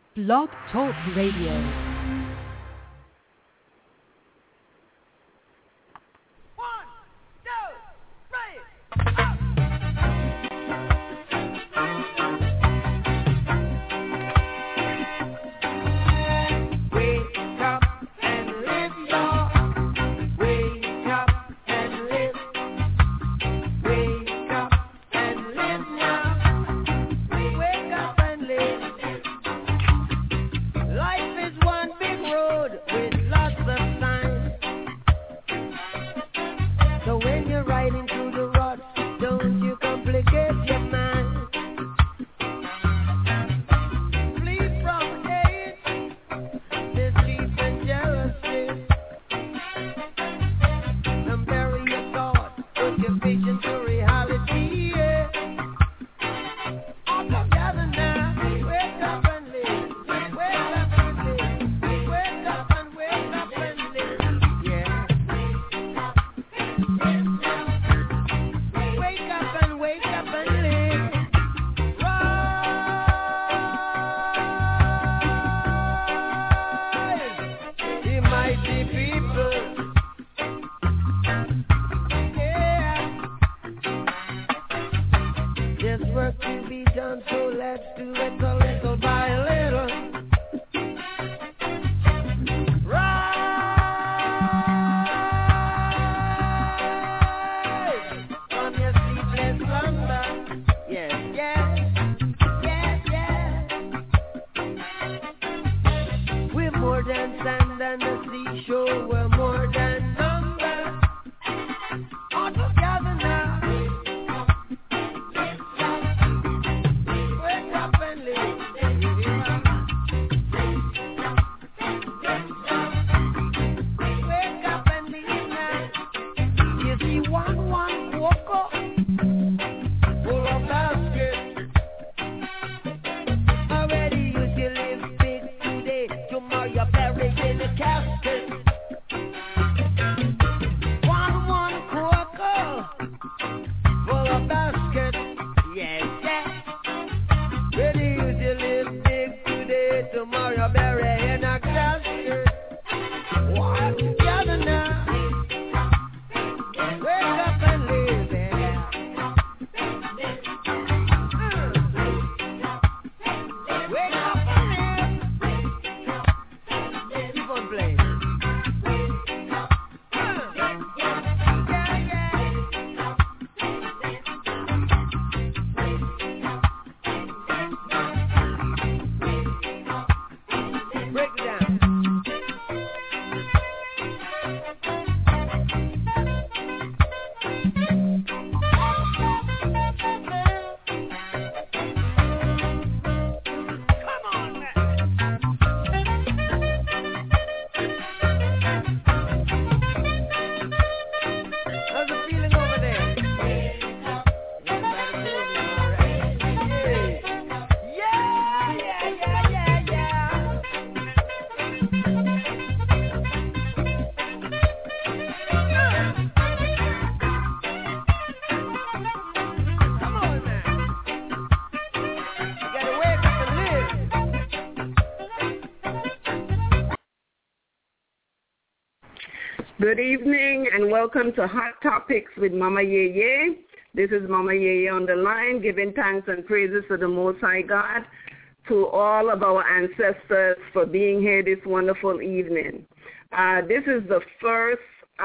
Blog Talk Radio. Good evening and welcome to Hot Topics with Mama Yeye. This is Mama Yeye on the line, giving thanks and praises to the Most High God, to all of our ancestors for being here this wonderful evening. This is the first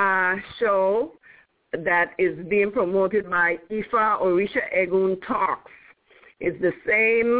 show that is being promoted by Ifa Orisha Egun Talks. It's the same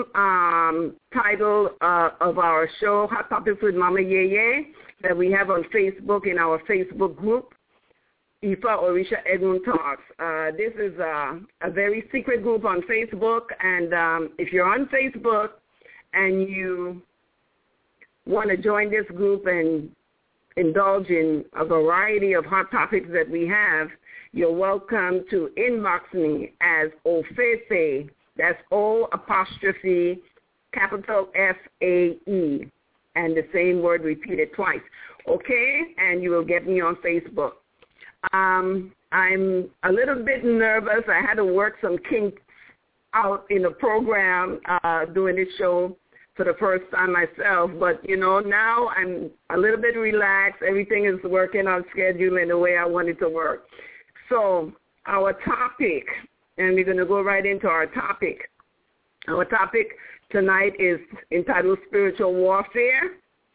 title of our show, Hot Topics with Mama Yeye, that we have on Facebook in our Facebook group, Ifa Orisha Egun Talks. This is a very secret group on Facebook, and if you're on Facebook and you want to join this group and indulge in a variety of hot topics that we have, you're welcome to inbox me as Ofefe. That's O apostrophe capital F-A-E, and the same word repeated twice. Okay? And you will get me on Facebook. I'm a little bit nervous. I had to work some kinks out in the program doing this show for the first time myself. But, now I'm a little bit relaxed. Everything is working on schedule in the way I want it to work. So our topic, and we're going to go right into our topic. Our topic tonight is entitled Spiritual Warfare.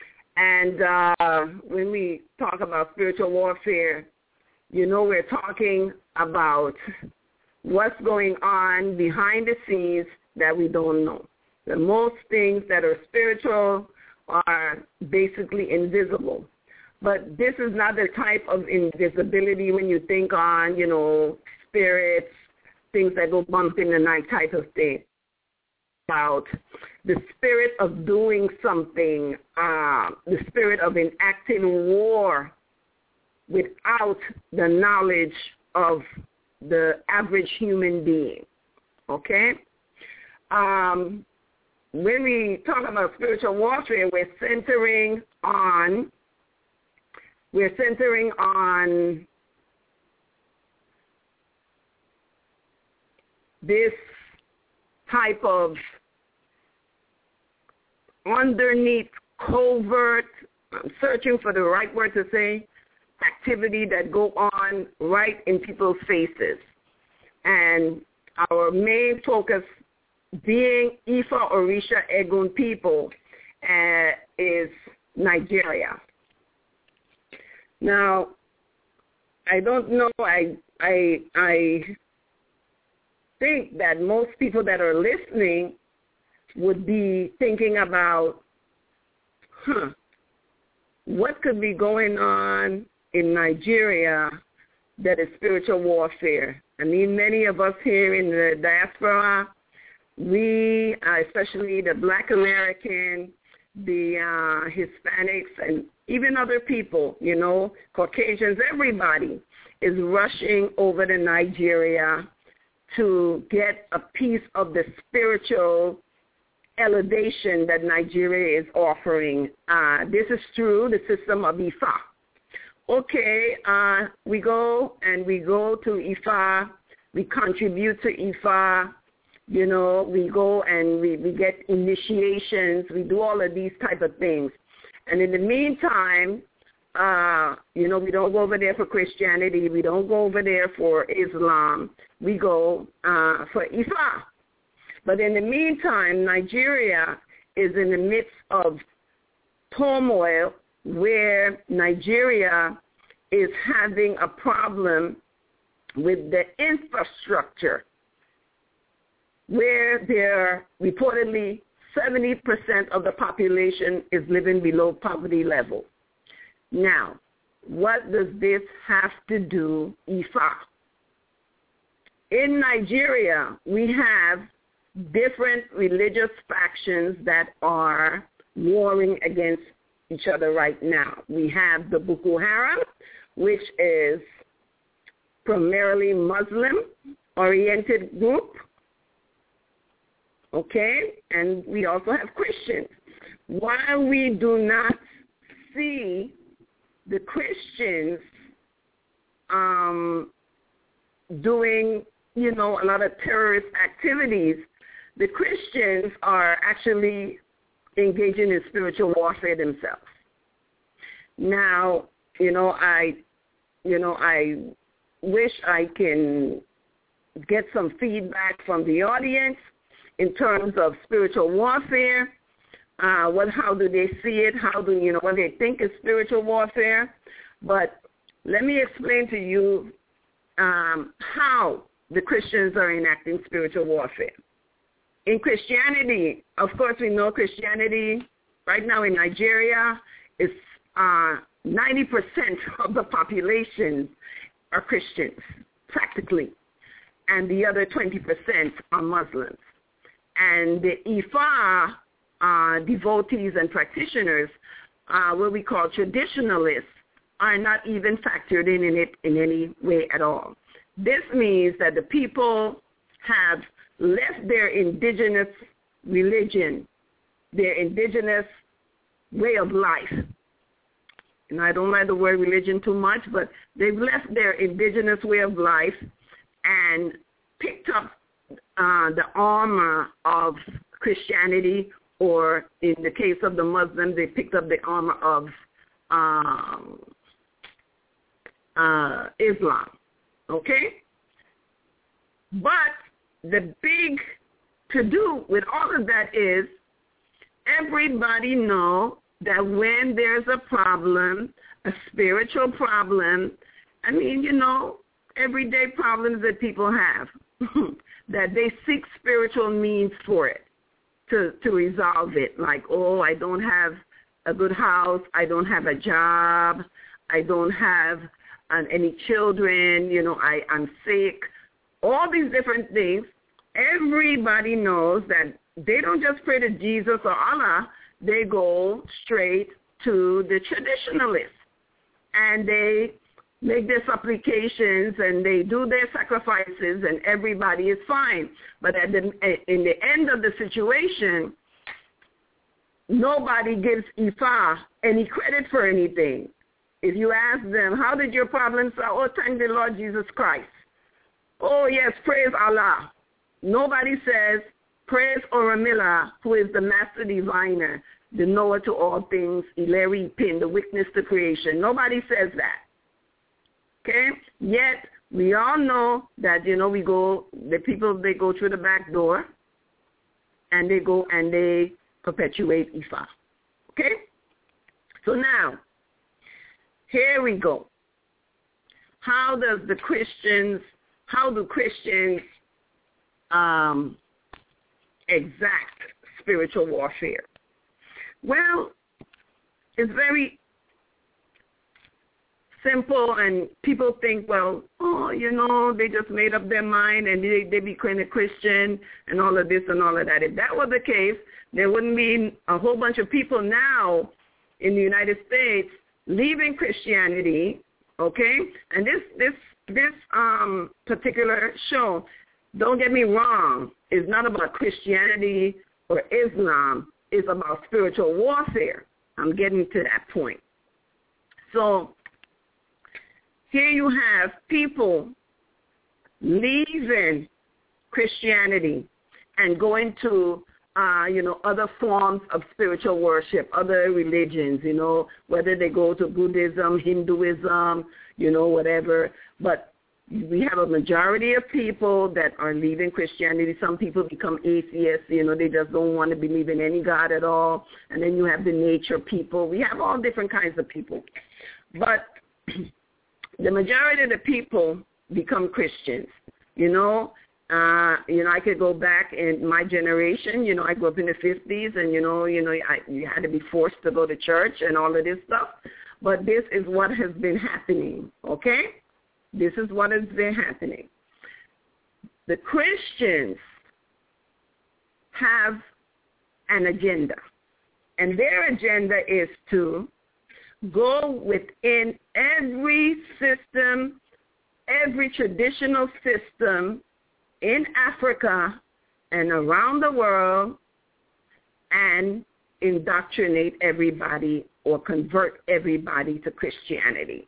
And when we talk about spiritual warfare, we're talking about what's going on behind the scenes that we don't know. The most things that are spiritual are basically invisible. But this is not the type of invisibility when you think on, spirits, things that go bump in the night type of thing. About the spirit of doing something, the spirit of enacting war without the knowledge of the average human being, okay? When we talk about spiritual warfare, we're centering on this type of underneath covert, I'm searching for the right word to say, activity that go on right in people's faces. And our main focus being Ifa, Orisha, Egun people is Nigeria. Now, I don't know, I think that most people that are listening would be thinking about, what could be going on in Nigeria that is spiritual warfare? I mean, many of us here in the diaspora, we, especially the Black American, the Hispanics, and even other people, Caucasians, everybody is rushing over to Nigeria to get a piece of the spiritual elevation that Nigeria is offering. This is through the system of Ifa. Okay, we go to Ifa, we contribute to Ifa, we go and we get initiations, we do all of these type of things. And in the meantime, we don't go over there for Christianity, we don't go over there for Islam, we go for Ifa. But in the meantime, Nigeria is in the midst of turmoil where Nigeria is having a problem with the infrastructure, where there reportedly 70% of the population is living below poverty level. Now, what does this have to do, Ifa? In Nigeria, we have different religious factions that are warring against each other right now. We have the Boko Haram, which is primarily Muslim-oriented group, okay? And we also have Christians. While we do not see the Christians doing, a lot of terrorist activities, the Christians are actually engaging in spiritual warfare themselves. Now, I wish I can get some feedback from the audience in terms of spiritual warfare. How do they see it? How do what they think is spiritual warfare? But let me explain to you how the Christians are enacting spiritual warfare. In Christianity, of course, we know Christianity right now in Nigeria is 90% of the population are Christians, practically, and the other 20% are Muslims. And the Ifa devotees and practitioners, what we call traditionalists, are not even factored in it in any way at all. This means that the people have left their indigenous religion, their indigenous way of life. And I don't like the word religion too much, but they've left their indigenous way of life and picked up the armor of Christianity or in the case of the Muslims, they picked up the armor of Islam, okay? But the big to-do with all of that is everybody know that when there's a problem, a spiritual problem, I mean, you know, everyday problems that people have, that they seek spiritual means for it to resolve it. Like, oh, I don't have a good house, I don't have a job, I don't have any children, you know, I'm sick, all these different things. Everybody knows that they don't just pray to Jesus or Allah, they go straight to the traditionalists. And they make their supplications and they do their sacrifices and everybody is fine. But in the end of the situation, nobody gives Ifa any credit for anything. If you ask them, how did your problem solve? Oh, thank the Lord Jesus Christ. Oh, yes, praise Allah. Nobody says, praise Oromilla, who is the master diviner, the knower to all things, Ileri Pin, the witness to creation. Nobody says that. Okay? Yet, we all know that, you know, the people, they go through the back door, and they go and they perpetuate Ifa. Okay? So now, here we go. How do Christians exact spiritual warfare? Well, it's very simple, and people think, well, oh, you know, they just made up their mind and they became a Christian and all of this and all of that. If that was the case, there wouldn't be a whole bunch of people now in the United States leaving Christianity, okay? And this particular show, don't get me wrong, is not about Christianity or Islam. It's about spiritual warfare. I'm getting to that point. So here you have people leaving Christianity and going to, other forms of spiritual worship, other religions, you know, whether they go to Buddhism, Hinduism, you know, whatever. But we have a majority of people that are leaving Christianity. Some people become atheists, you know, they just don't want to believe in any God at all. And then you have the nature people. We have all different kinds of people. But the majority of the people become Christians, you know. I could go back in my generation, you know, I grew up in the 50s and, you had to be forced to go to church and all of this stuff. But this is what has been happening, okay? This is what has been happening. The Christians have an agenda, and their agenda is to go within every system, every traditional system in Africa and around the world, and indoctrinate everybody or convert everybody to Christianity.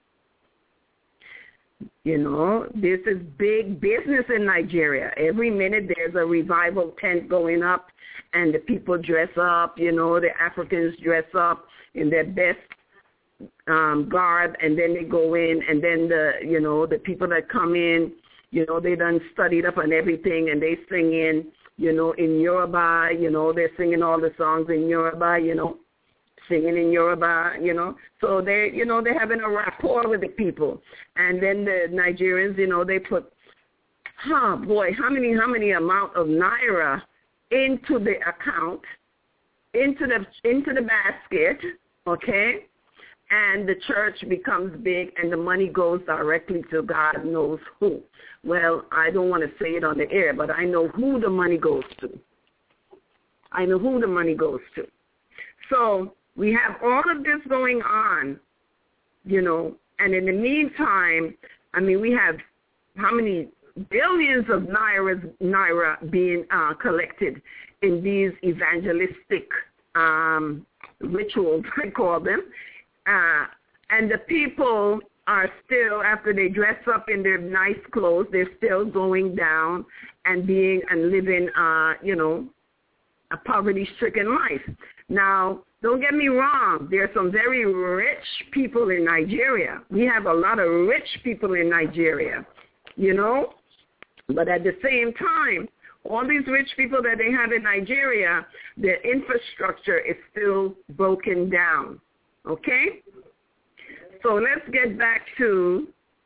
You know, this is big business in Nigeria. Every minute there's a revival tent going up, and the people dress up, you know, the Africans dress up in their best garb, and then they go in, and then the people that come in, you know, they done studied up on everything, and they sing in, you know, in Yoruba, you know, they're singing all the songs in Yoruba, you know, singing in Yoruba, you know. So they're having a rapport with the people. And then the Nigerians, you know, they put, how many amount of naira into the account, into the basket, okay? And the church becomes big, and the money goes directly to God knows who. Well, I don't want to say it on the air, but I know who the money goes to. I know who the money goes to. So we have all of this going on, you know, and in the meantime, I mean, we have how many billions of naira being collected in these evangelistic rituals, I call them. And the people are still, after they dress up in their nice clothes, they're still going down and living, a poverty-stricken life. Now, don't get me wrong. There are some very rich people in Nigeria. We have a lot of rich people in Nigeria, you know. But at the same time, all these rich people that they have in Nigeria, their infrastructure is still broken down, okay? So let's get back to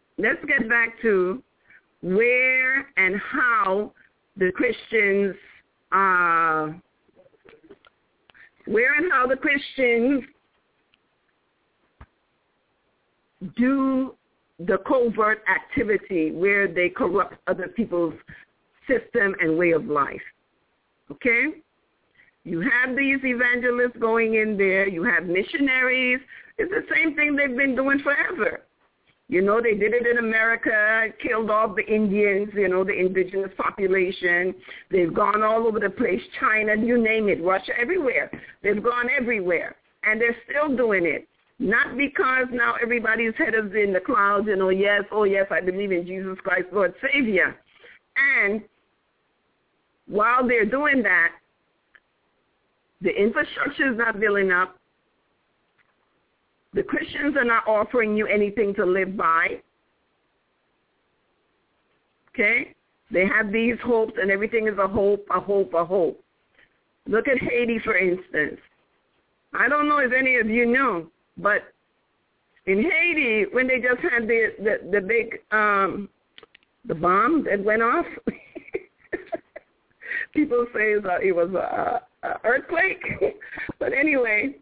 where and how the Christians do the covert activity where they corrupt other people's system and way of life. Okay? You have these evangelists going in there. You have missionaries. It's the same thing they've been doing forever. You know, they did it in America, killed all the Indians, you know, the indigenous population. They've gone all over the place, China, you name it, Russia, everywhere. They've gone everywhere, and they're still doing it. Not because now everybody's head is in the clouds and, oh, yes, I believe in Jesus Christ, Lord, Savior. And while they're doing that, the infrastructure is not building up. The Christians are not offering you anything to live by. Okay? They have these hopes, and everything is a hope, a hope, a hope. Look at Haiti, for instance. I don't know if any of you know, but in Haiti, when they just had the big, the bomb that went off, people say it was an earthquake. But anyway,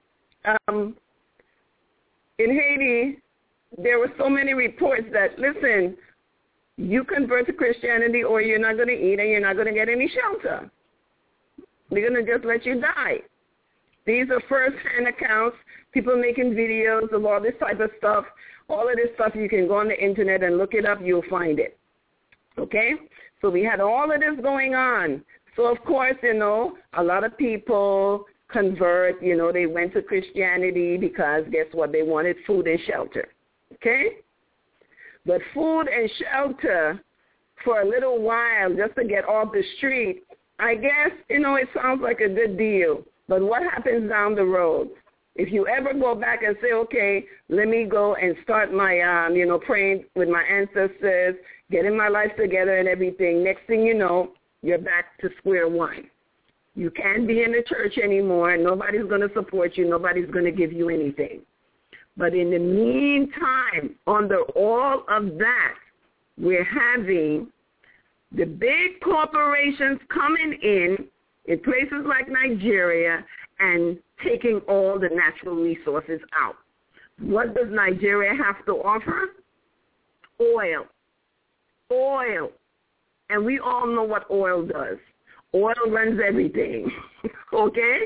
in Haiti, there were so many reports that, listen, you convert to Christianity or you're not going to eat and you're not going to get any shelter. They're going to just let you die. These are first-hand accounts, people making videos of all this type of stuff. All of this stuff, you can go on the Internet and look it up. You'll find it. Okay? So we had all of this going on. So, of course, you know, a lot of people convert, you know, they went to Christianity because guess what? They wanted food and shelter. Okay? But food and shelter for a little while just to get off the street, I guess, you know, it sounds like a good deal. But what happens down the road? If you ever go back and say, okay, let me go and start my, you know, praying with my ancestors, getting my life together and everything, next thing you know, you're back to square one. You can't be in the church anymore. Nobody's going to support you. Nobody's going to give you anything. But in the meantime, under all of that, we're having the big corporations coming in places like Nigeria and taking all the natural resources out. What does Nigeria have to offer? Oil. Oil. And we all know what oil does. Oil runs everything, okay?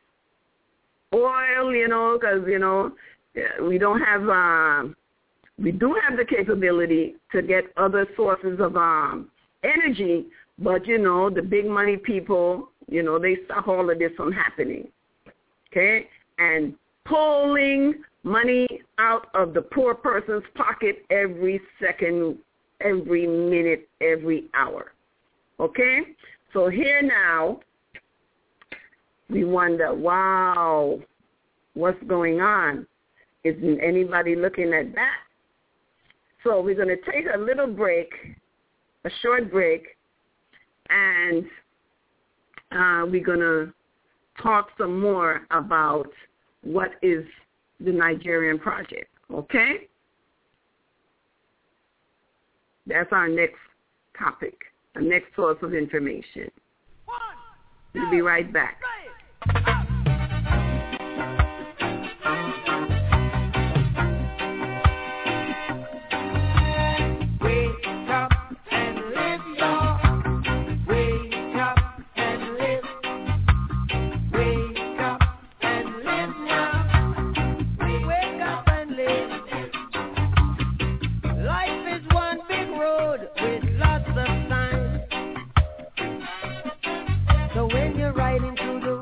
Oil, you know, because, you know, we don't have, we do have the capability to get other sources of energy, but, you know, the big money people, you know, they stop all of this from happening, okay? And pulling money out of the poor person's pocket every second, every minute, every hour, okay? So here now, we wonder, wow, what's going on? Isn't anybody looking at that? So we're going to take a little break, a short break, and we're going to talk some more about what is the Nigerian project, okay? That's our next topic, our next source of information. We'll be right back. Riding through the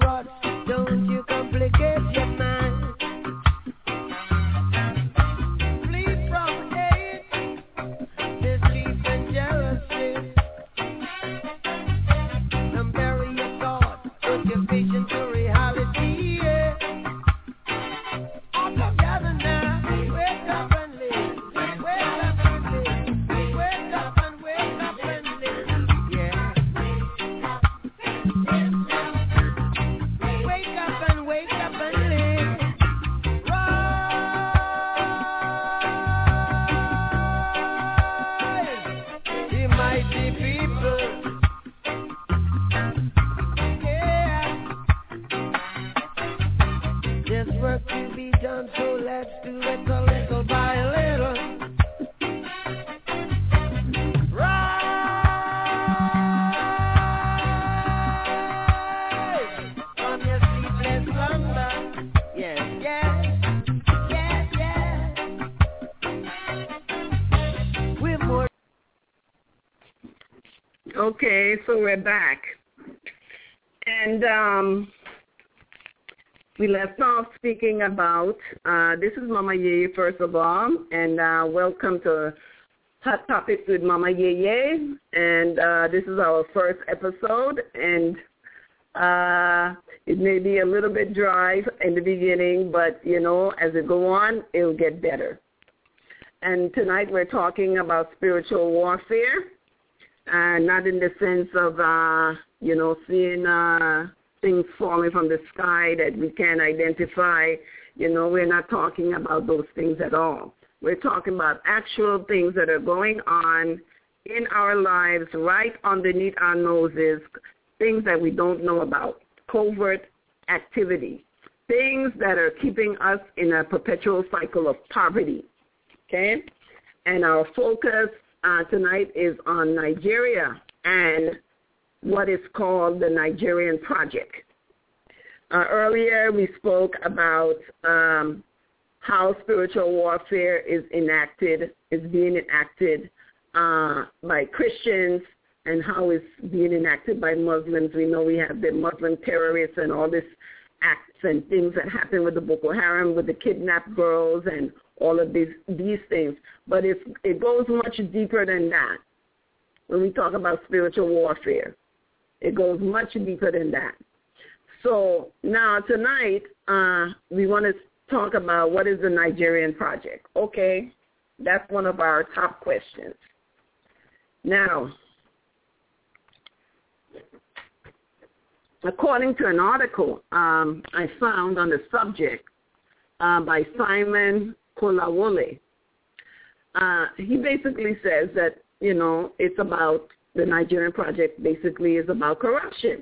There's work to be done, so let's do it a little by little. Rise from your sleepless slumber. Yes, yes, yes, yes. We're more. Okay, so we're back. And we left off speaking about, this is Mama Yeye, first of all, and welcome to Hot Topics with Mama Yeye. And this is our first episode, and it may be a little bit dry in the beginning, but, you know, as it go on, it'll get better. And tonight we're talking about spiritual warfare, not in the sense of, you know, seeing things falling from the sky that we can't identify. You know, we're not talking about those things at all. We're talking about actual things that are going on in our lives, right underneath our noses, things that we don't know about, covert activity, things that are keeping us in a perpetual cycle of poverty, okay? And our focus tonight is on Nigeria and what is called the Nigerian Project. Earlier we spoke about how spiritual warfare is being enacted by Christians and how it's being enacted by Muslims. We know we have the Muslim terrorists and all these acts and things that happen with the Boko Haram, with the kidnapped girls and all of these things. But it goes much deeper than that when we talk about spiritual warfare. It goes much deeper than that. So now tonight we want to talk about what is the Nigerian Project. Okay, that's one of our top questions. Now, according to an article I found on the subject by Simon Kolawole, he basically says that, you know, it's about the Nigerian Project basically is about corruption,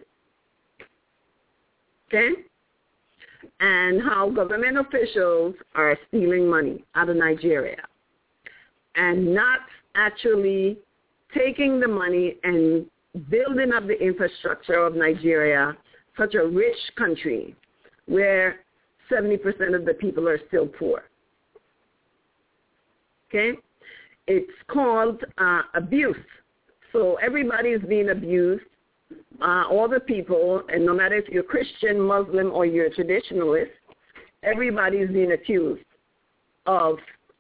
okay? And how government officials are stealing money out of Nigeria and not actually taking the money and building up the infrastructure of Nigeria, such a rich country where 70% of the people are still poor, okay? It's called abuse. So everybody is being abused, all the people, and no matter if you're Christian, Muslim, or you're a traditionalist, everybody is being accused of,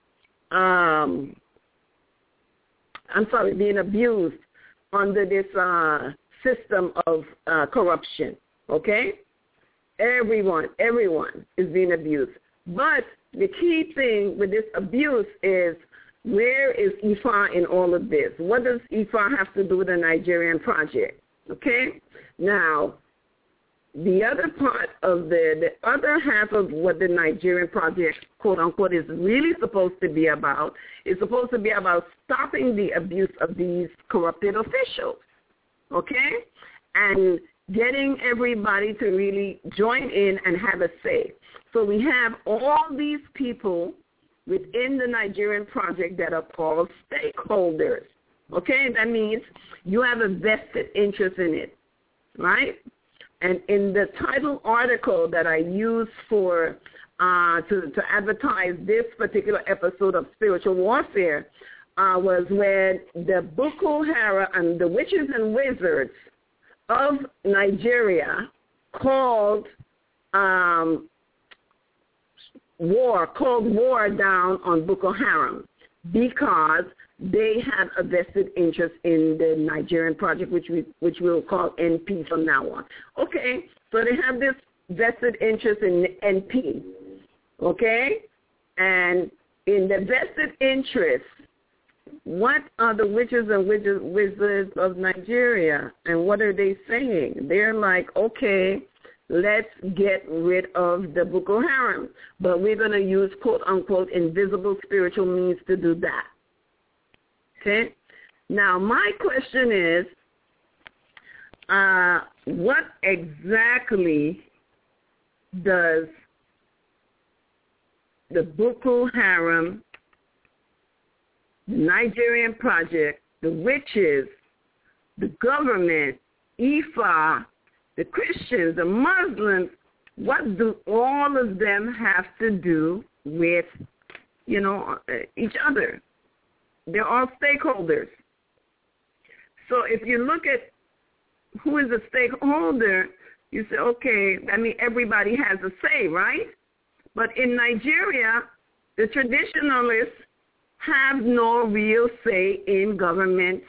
being abused under this system of corruption, okay? Everyone is being abused. But the key thing with this abuse is, where is IFA in all of this? What does IFA have to do with the Nigerian Project? Okay? Now, the other part of the other half of what the Nigerian Project, quote unquote, is really supposed to be about is supposed to be about stopping the abuse of these corrupted officials. Okay? And getting everybody to really join in and have a say. So we have all these people within the Nigerian Project that are called stakeholders. Okay? That means you have a vested interest in it, right? And in the title article that I used for to advertise this particular episode of Spiritual Warfare was when the Boko Haram and the witches and wizards of Nigeria called war down on Boko Haram because they had a vested interest in the Nigerian Project, which we'll call NP from now on. Okay, so they have this vested interest in NP, okay? And in the vested interest, what are the witches and wizards of Nigeria, and what are they saying? They're like, okay, let's get rid of the Boko Haram, but we're going to use, quote-unquote, invisible spiritual means to do that. Okay? Now, my question is, what exactly does the Boko Haram, the Nigerian Project, the witches, the government, IFA, the Christians, the Muslims, what do all of them have to do with, each other? They're all stakeholders. So if you look at who is a stakeholder, you say, okay, that means everybody has a say, right? But in Nigeria, the traditionalists have no real say in government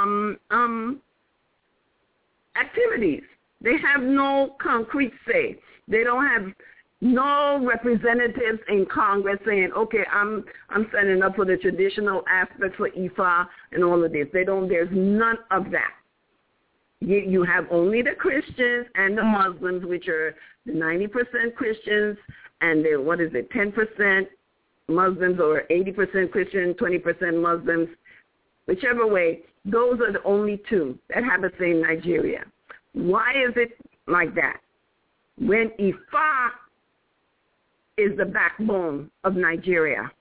activities. They have no concrete say. They don't have no representatives in Congress saying, okay, I'm standing up for the traditional aspects for IFA and all of this. There's none of that. You have only the Christians and the Muslims, which are the 90% Christians and the, 10% Muslims, or 80% Christian, 20% Muslims. Whichever way, those are the only two that have a say in Nigeria. Why is it like that? When Ifa is the backbone of Nigeria.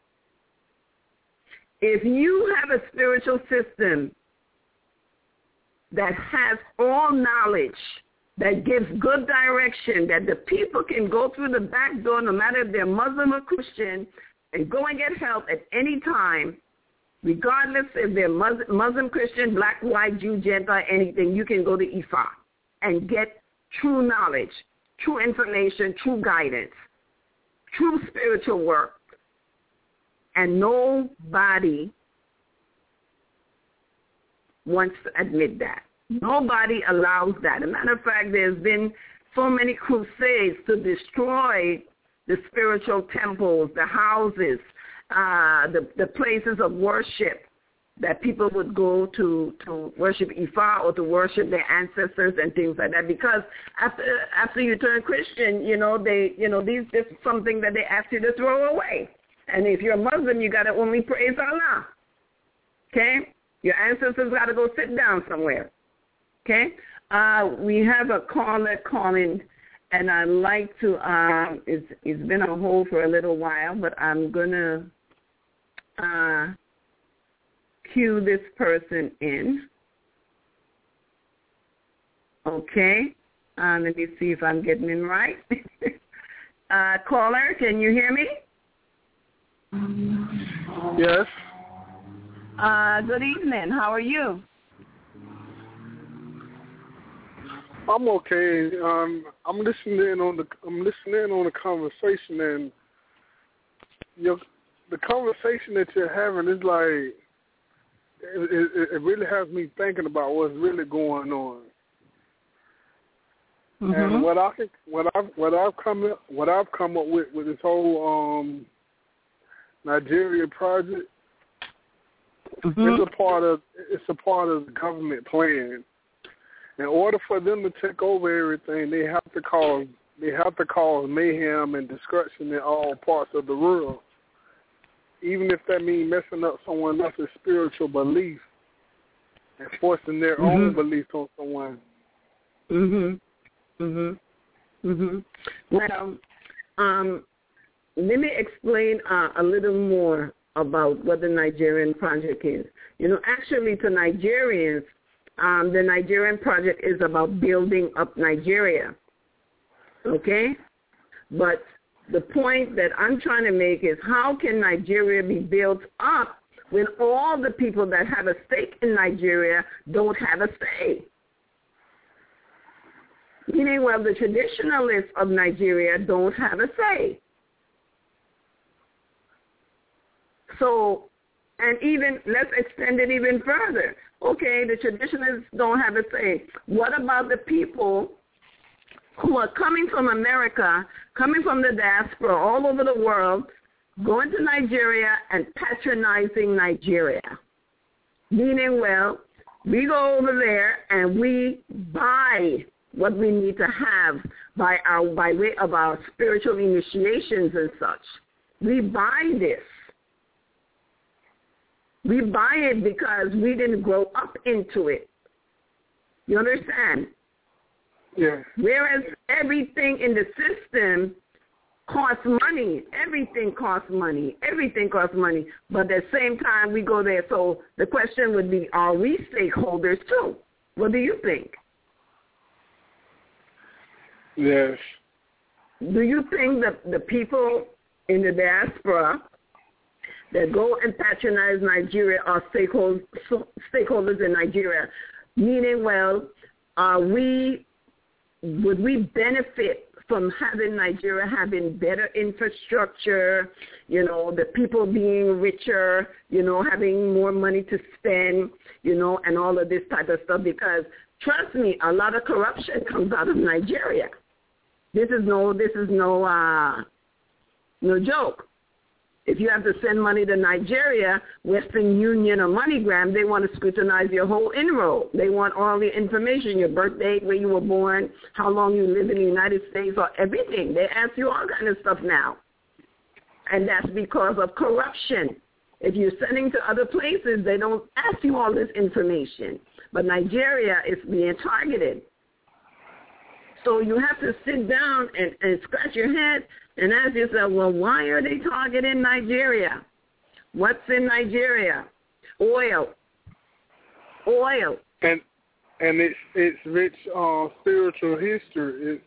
If you have a spiritual system that has all knowledge, that gives good direction, that the people can go through the back door, no matter if they're Muslim or Christian, and go and get help at any time, regardless if they're Muslim, Christian, black, white, Jew, Gentile, anything, you can go to Ifa and get true knowledge, true information, true guidance, true spiritual work. And nobody wants to admit that. Nobody allows that. As a matter of fact, there's been so many crusades to destroy the spiritual temples, the houses, the places of worship that people would go to worship Ifa or to worship their ancestors and things like that. Because after you turn Christian, these just something that they ask you to throw away. And if you're a Muslim, you got to only praise Allah. Okay? Your ancestors got to go sit down somewhere. Okay? We have a caller calling, and I'd like to, it's been on hold for a little while, but I'm going to cue this person in. Okay? Let me see if I'm getting in right. Caller, can you hear me? Yes. Good evening. How are you? I'm okay. I'm listening in on the conversation, and the conversation that you're having is like it really has me thinking about what's really going on. Mm-hmm. And what I've come up with this whole Nigeria project. Mm-hmm. It's a part of the government plan. In order for them to take over everything, they have to cause mayhem and destruction in all parts of the world. Even if that means messing up someone else's spiritual belief and forcing their own beliefs on someone. Well, let me explain a little more about what the Nigerian project is. Actually, to Nigerians, the Nigerian project is about building up Nigeria, okay? But the point that I'm trying to make is, how can Nigeria be built up when all the people that have a stake in Nigeria don't have a say? Meaning, well, the traditionalists of Nigeria don't have a say. So, and even, let's extend it even further. Okay, the traditionalists don't have a say. What about the people who are coming from America, coming from the diaspora all over the world, going to Nigeria and patronizing Nigeria? Meaning, well, we go over there and we buy what we need to have by way of our spiritual initiations and such. We buy this. We buy it because we didn't grow up into it. You understand? Yeah. Whereas everything in the system costs money. Everything costs money. Everything costs money. But at the same time, we go there. So the question would be, are we stakeholders too? What do you think? Yes. Do you think that the people in the diaspora that go and patronize Nigeria are stakeholders in Nigeria? Meaning, well, would we benefit from having Nigeria having better infrastructure, the people being richer, having more money to spend, and all of this type of stuff? Because trust me, a lot of corruption comes out of Nigeria. This is no joke. If you have to send money to Nigeria, Western Union or MoneyGram, they want to scrutinize your whole enroll. They want all the information, your birth date, where you were born, how long you live in the United States, or everything. They ask you all kind of stuff now. And that's because of corruption. If you're sending to other places, they don't ask you all this information. But Nigeria is being targeted. So you have to sit down and scratch your head and ask yourself, well, why are they targeting Nigeria? What's in Nigeria? Oil. And it's rich spiritual history.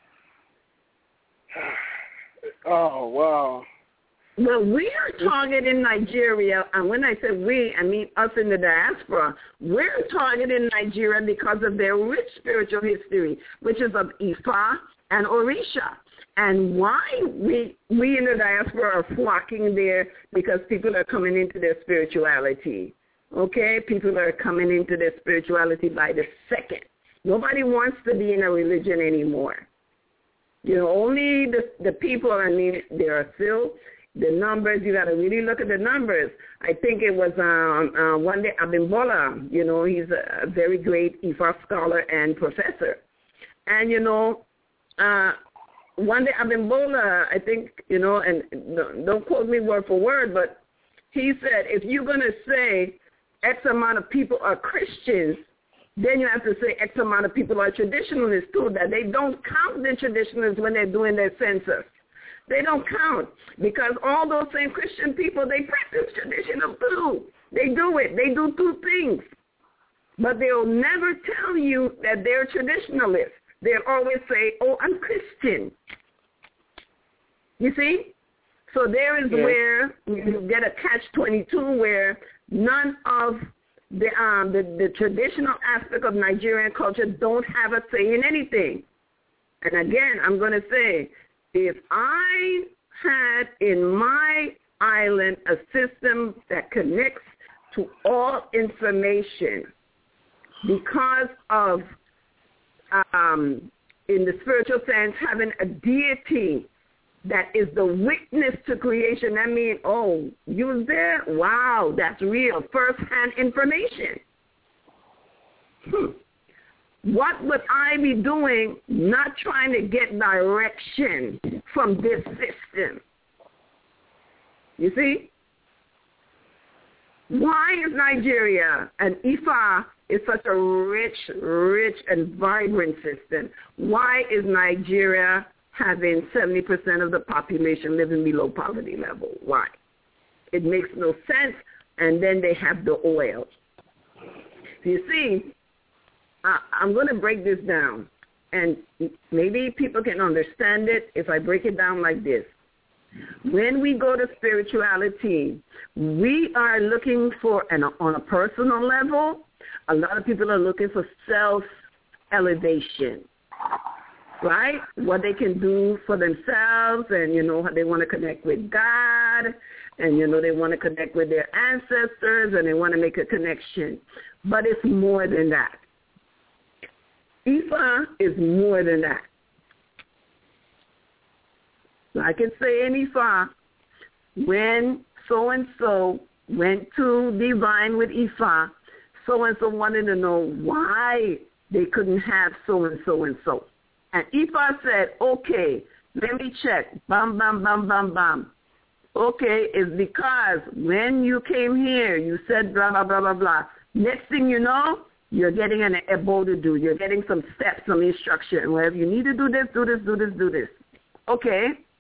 Oh, wow. Well, we are targeting Nigeria, and when I say we, I mean us in the diaspora. We're targeting Nigeria because of their rich spiritual history, which is of Ifa and Orisha. And why we in the diaspora are flocking there, because people are coming into their spirituality. Okay? People are coming into their spirituality by the second. Nobody wants to be in a religion anymore. Only the people, there are still the numbers. You got to really look at the numbers. I think it was one day Abimbola, he's a very great Ifa scholar and professor. And, one day Abimbola, I think, and don't quote me word for word, but he said, if you're going to say X amount of people are Christians, then you have to say X amount of people are traditionalists too, that they don't count the traditionalists when they're doing their census. They don't count, because all those same Christian people, they practice traditional too. They do it. They do two things. But they'll never tell you that they're traditionalists. They'll always say, oh, I'm Christian. You see? So there is where you get a catch-22 where none of the traditional aspect of Nigerian culture don't have a say in anything. And again, I'm going to say, if I had in my island a system that connects to all information because of, in the spiritual sense, having a deity that is the witness to creation, that means, oh, you was there? Wow, that's real. First-hand information. What would I be doing not trying to get direction from this system? You see? Why is Nigeria and Ifa is such a rich and vibrant system? Why is Nigeria having 70% of the population living below poverty level? Why? It makes no sense, and then they have the oil. You see, I'm going to break this down, and maybe people can understand it if I break it down like this. When we go to spirituality, we are looking for, on a personal level, a lot of people are looking for self-elevation, right? What they can do for themselves, and, they want to connect with God, and, they want to connect with their ancestors, and they want to make a connection. But it's more than that. Ifa is more than that. I can say in Ifa, when so-and-so went to divine with Ifa, so-and-so wanted to know why they couldn't have so-and-so and so. And Ifa said, okay, let me check. Bam, bam, bam, bam, bam. Okay, it's because when you came here, you said blah, blah, blah, blah, blah. Next thing you know, you're getting an ebo to do. You're getting some steps, some instruction. Well, if you need to do this, do this, do this, do this. Okay.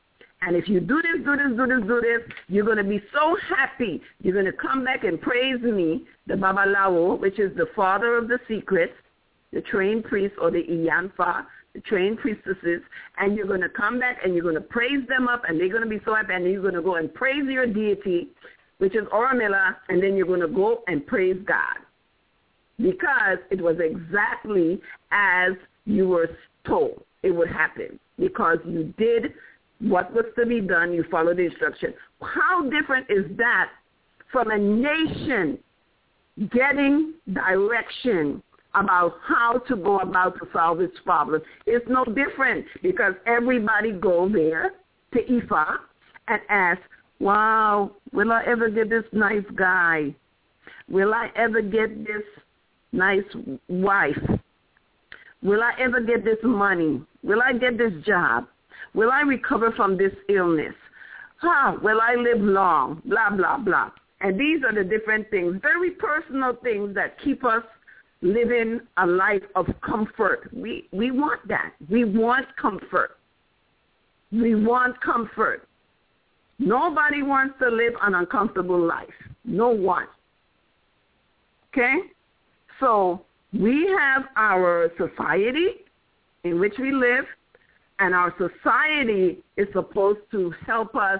And if you do this, you're going to be so happy. You're going to come back and praise me, the Babalawo, which is the father of the secrets, the trained priest, or the Iyanfa, the trained priestesses, and you're going to come back and you're going to praise them up, and they're going to be so happy, and then you're going to go and praise your deity, which is Orunmila, and then you're going to go and praise God. Because it was exactly as you were told it would happen. Because you did what was to be done, you followed the instruction. How different is that from a nation getting direction about how to go about to solve its problem? It's no different, because everybody go there to Ifa and ask, wow, will I ever get this nice guy? Will I ever get this nice wife? Will I ever get this money? Will I get this job? Will I recover from this illness? Will I live long? Blah, blah, blah. And these are the different things, very personal things that keep us living a life of comfort. We want that. We want comfort. We want comfort. Nobody wants to live an uncomfortable life. No one. Okay? So we have our society in which we live, and our society is supposed to help us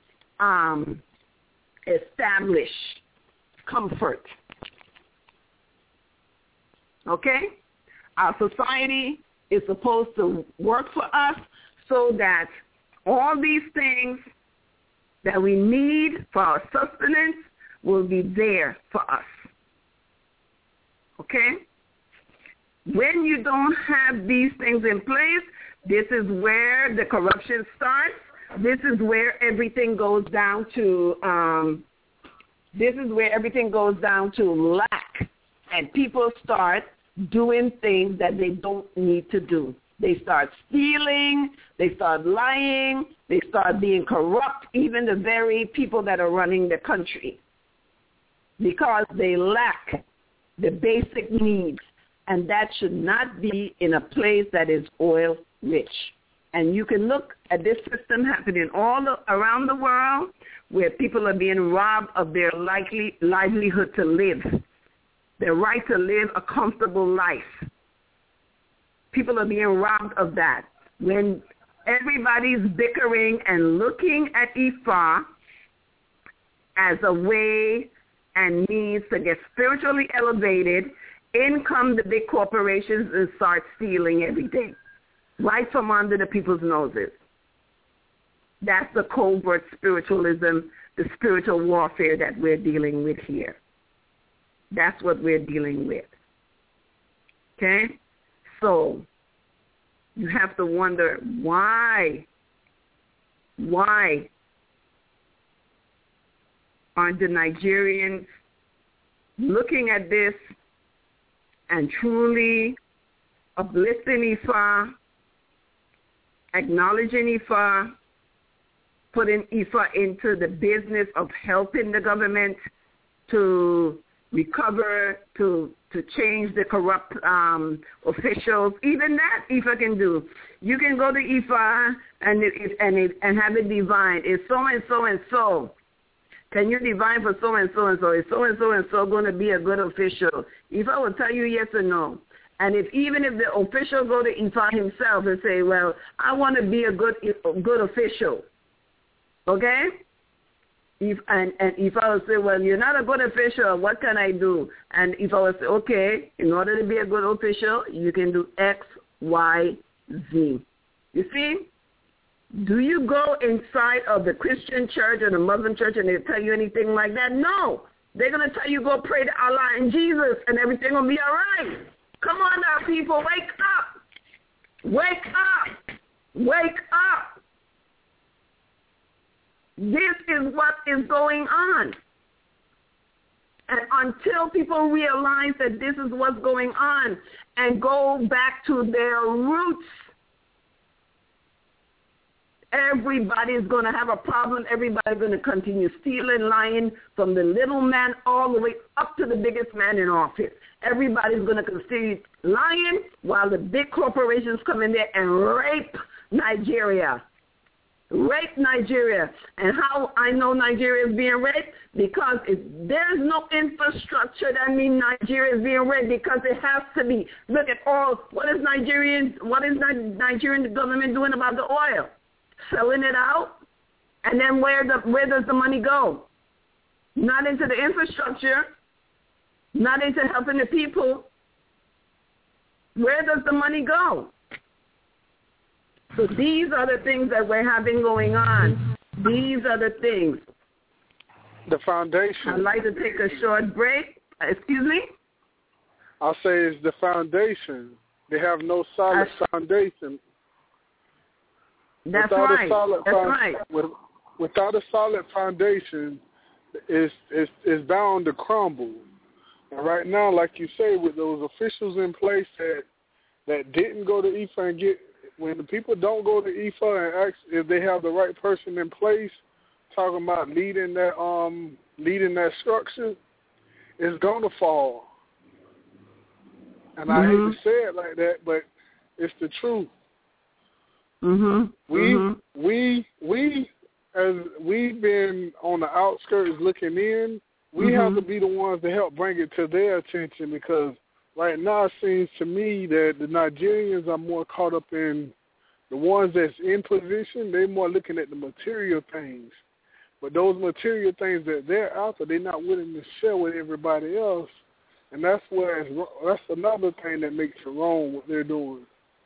establish comfort. Okay? Our society is supposed to work for us so that all these things that we need for our sustenance will be there for us. Okay? When you don't have these things in place, this is where the corruption starts. This is where everything goes down to lack. And people start doing things that they don't need to do. They start stealing, they start lying, they start being corrupt, even the very people that are running the country, because they lack the basic needs. And that should not be in a place that is oil rich. And you can look at this system happening all around the world, where people are being robbed of their livelihood to live, their right to live a comfortable life. People are being robbed of that. When everybody's bickering and looking at Ifa as a way and means to get spiritually elevated, in come the big corporations and start stealing everything right from under the people's noses. That's the covert spiritualism, the spiritual warfare that we're dealing with here. That's what we're dealing with. Okay? So you have to wonder why aren't the Nigerians looking at this and truly uplifting Ifa, acknowledging Ifa, putting Ifa into the business of helping the government to recover, to change the corrupt officials. Even that Ifa can do. You can go to Ifa and have it divined. It's so and so and so. Can you divine for so and so and so? Is so and so and so going to be a good official? Ifa will tell you yes or no. And even if the official go to Ifa himself and say, well, I want to be a good official, okay? And Ifa will say, well, you're not a good official. What can I do? And Ifa will say, okay, in order to be a good official, you can do X, Y, Z. You see? Do you go inside of the Christian church or the Muslim church and they tell you anything like that? No. They're going to tell you go pray to Allah and Jesus and everything will be all right. Come on now, people. Wake up. Wake up. Wake up. This is what is going on. And until people realize that this is what's going on and go back to their roots, everybody's going to have a problem. Everybody's going to continue stealing, lying, from the little man all the way up to the biggest man in office. Everybody's going to continue lying while the big corporations come in there and rape Nigeria. Rape Nigeria. And how I know Nigeria is being raped? Because if there's no infrastructure, that means Nigeria is being raped, because it has to be. Look at what is Nigerian government doing about the oil? Selling it out? And then where does the money go? Not into the infrastructure, not into helping the people. Where does the money go? So these are the things that we're having going on. These are the things. The foundation. I'd like to take a short break. Excuse me? I'll say it's the foundation. They have no solid foundation. That's right. Without a solid foundation, it's bound to crumble. And right now, like you say, with those officials in place that didn't go to IFA and get, when the people don't go to IFA and ask if they have the right person in place, talking about leading that structure, it's gonna fall. And I hate to say it like that, but it's the truth. We as we've been on the outskirts looking in, we have to be the ones to help bring it to their attention, because right now it seems to me that the Nigerians are more caught up in the ones that's in position. They're more looking at the material things. But those material things that they're after, they're not willing to share with everybody else. And that's another thing that makes it wrong, what they're doing.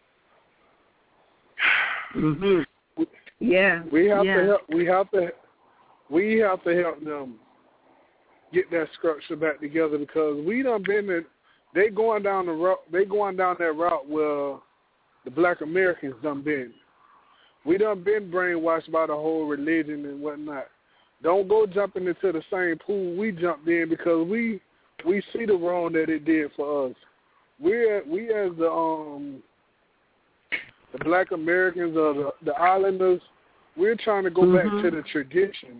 Yeah. We have to help them get that structure back together, because we done been they going down that route where the Black Americans done been. We done been brainwashed by the whole religion and whatnot. Don't go jumping into the same pool we jumped in, because we see the wrong that it did for us. We as the Black Americans or the islanders, we're trying to go back to the tradition.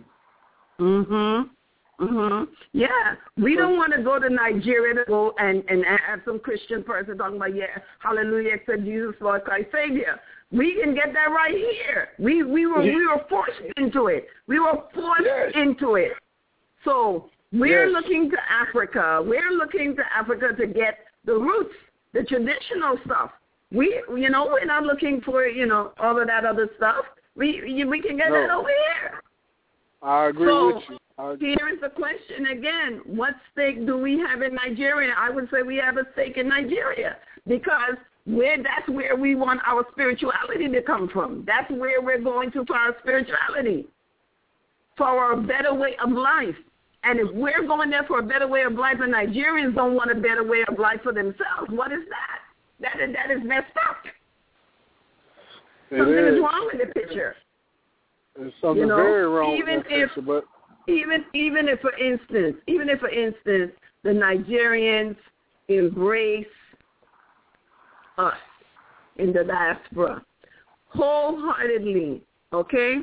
Yeah, we don't want to go to Nigeria to go and have some Christian person talking about, hallelujah, accept Jesus Lord Christ Savior. We can get that right here. We were forced into it. We were forced into it. So we're looking to Africa. We're looking to Africa to get the roots, the traditional stuff. We're not looking for all of that other stuff. We can get that over here. I agree with you. Here is the question again. What stake do we have in Nigeria? I would say we have a stake in Nigeria, because that's where we want our spirituality to come from. That's where we're going to for our spirituality, for a better way of life. And if we're going there for a better way of life and Nigerians don't want a better way of life for themselves, what is that? That is messed up. Something is wrong with the picture. There's something very wrong with the picture, but even if, for instance, the Nigerians embrace us in the diaspora wholeheartedly, okay?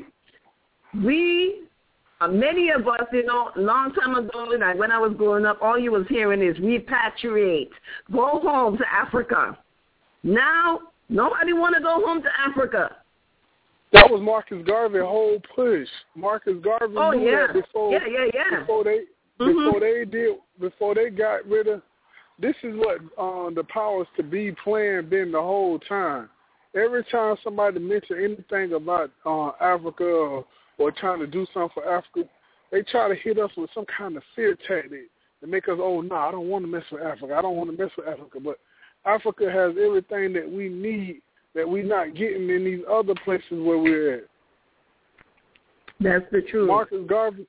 Many of us, a long time ago, when I was growing up, all you was hearing is repatriate, go home to Africa. Now, nobody want to go home to Africa. That was Marcus Garvey's whole push. Marcus Garvey knew that before they got rid of. This is what the powers to be plan been the whole time. Every time somebody mentioned anything about Africa or trying to do something for Africa, they try to hit us with some kind of fear tactic to make us, I don't want to mess with Africa. I don't want to mess with Africa. But Africa has everything that we need that we're not getting in these other places where we're at. That's the truth. Marcus Garvey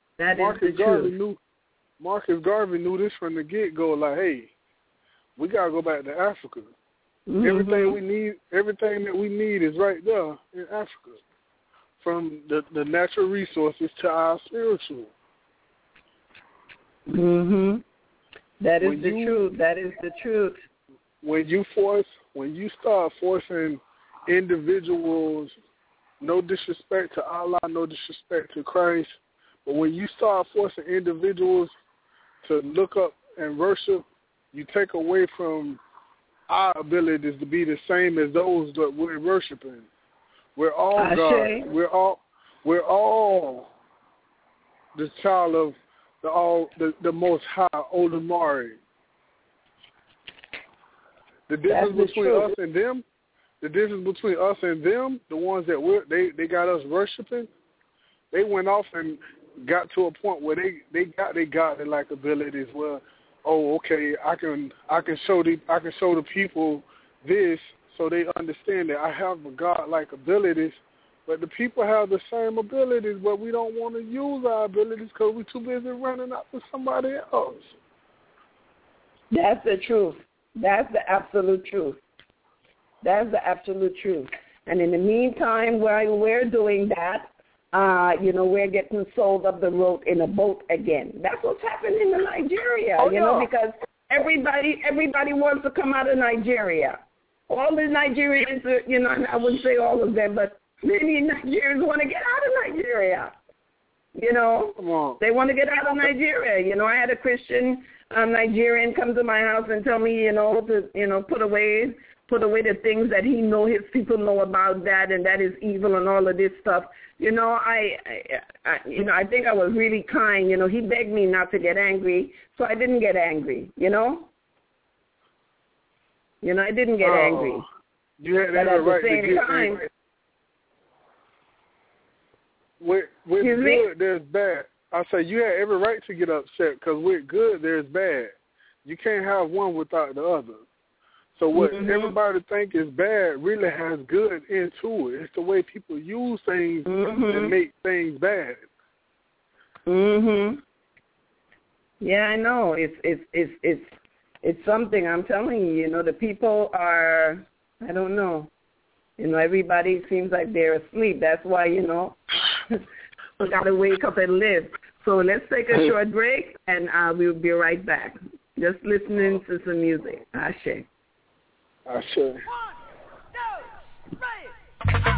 knew this from the get-go, like, hey, we got to go back to Africa. Everything that we need is right there in Africa, from the natural resources to our spiritual. That is the truth. That is the truth. When you start forcing individuals, no disrespect to Allah, no disrespect to Christ, but when you start forcing individuals to look up and worship, you take away from our abilities to be the same as those that we're worshiping. We're all God. we're all the child of the Most High, Olodumare. The difference between us and them, the ones that they got us worshiping, they went off and got to a point where they got their godly-like abilities. Well, oh, okay, I can show the people this, so they understand that I have a godlike abilities. But the people have the same abilities, but we don't want to use our abilities because we're too busy running after somebody else. That's the truth. That's the absolute truth. That's the absolute truth. And in the meantime, while we're doing that, we're getting sold up the road in a boat again. That's what's happening in Nigeria, because everybody wants to come out of Nigeria. All the Nigerians, and I wouldn't say all of them, but many Nigerians want to get out of Nigeria. They want to get out of Nigeria. I had a Christian Nigerian come to my house and tell me, to put away the things that he know his people know about that, and that is evil and all of this stuff. I think I was really kind. He begged me not to get angry, so I didn't get angry. I didn't get angry. You had every right to get angry. With good, there's bad. I say you had every right to get upset because with good, there's bad. You can't have one without the other. So what everybody think is bad really has good into it. It's the way people use things and make things bad. Yeah, I know. It's something. I'm telling you. The people are. I don't know. Everybody seems like they're asleep. That's why we gotta wake up and live. So let's take a short break, and we'll be right back. Just listening to some music. Ashe. Ashe. 1, 2, 3, up.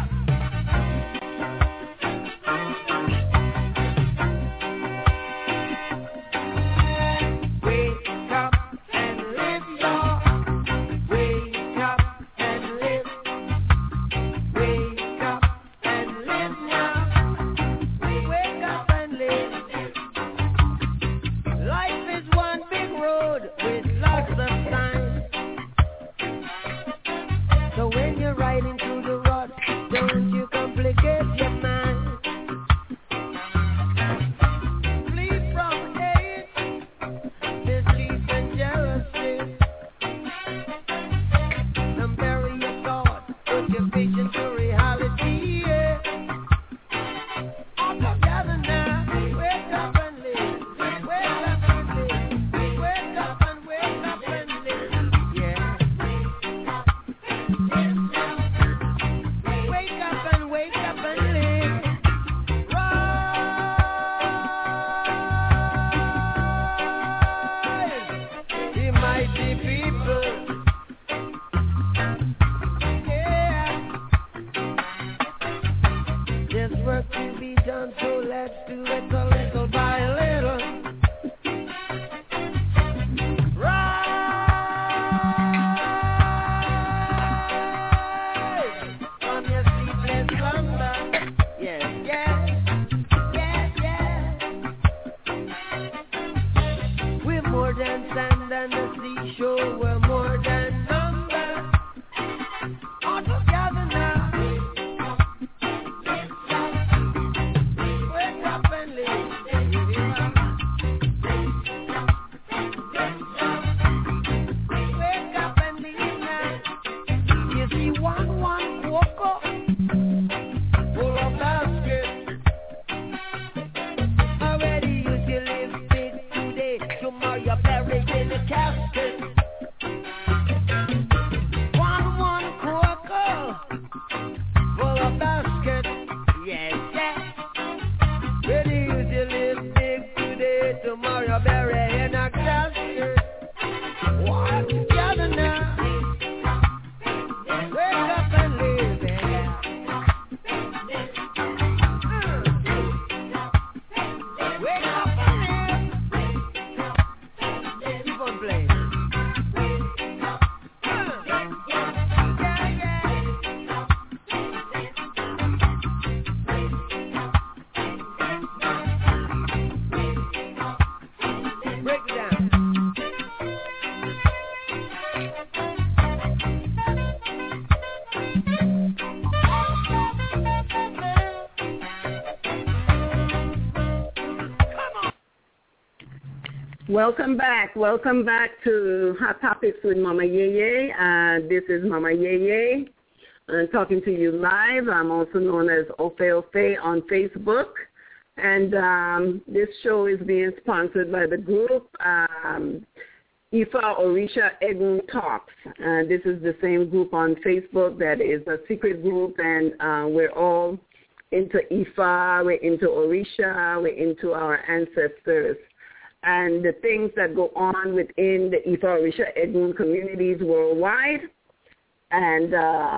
Welcome back to Hot Topics with Mama Yeye. This is Mama Yeye. I'm talking to you live. I'm also known as Ofe Ofe on Facebook. And this show is being sponsored by the group Ifa Orisha Egun Talks. This is the same group on Facebook that is a secret group, and we're all into Ifa, we're into Orisha, we're into our ancestors, and the things that go on within the Ifa Orisha Egun communities worldwide. And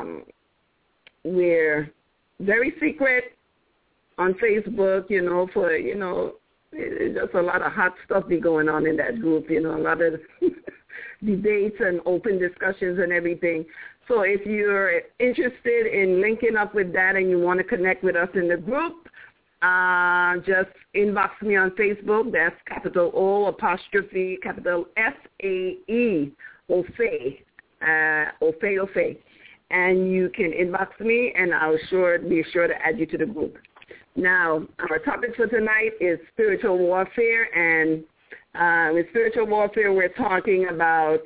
we're very secret on Facebook, just a lot of hot stuff be going on in that group, a lot of debates and open discussions and everything. So if you're interested in linking up with that and you want to connect with us in the group, just inbox me on Facebook. That's capital O apostrophe capital F-A-E, Ofe, Ofe. And you can inbox me, and I'll be sure to add you to the group. Now, our topic for tonight is spiritual warfare, and with spiritual warfare, we're talking about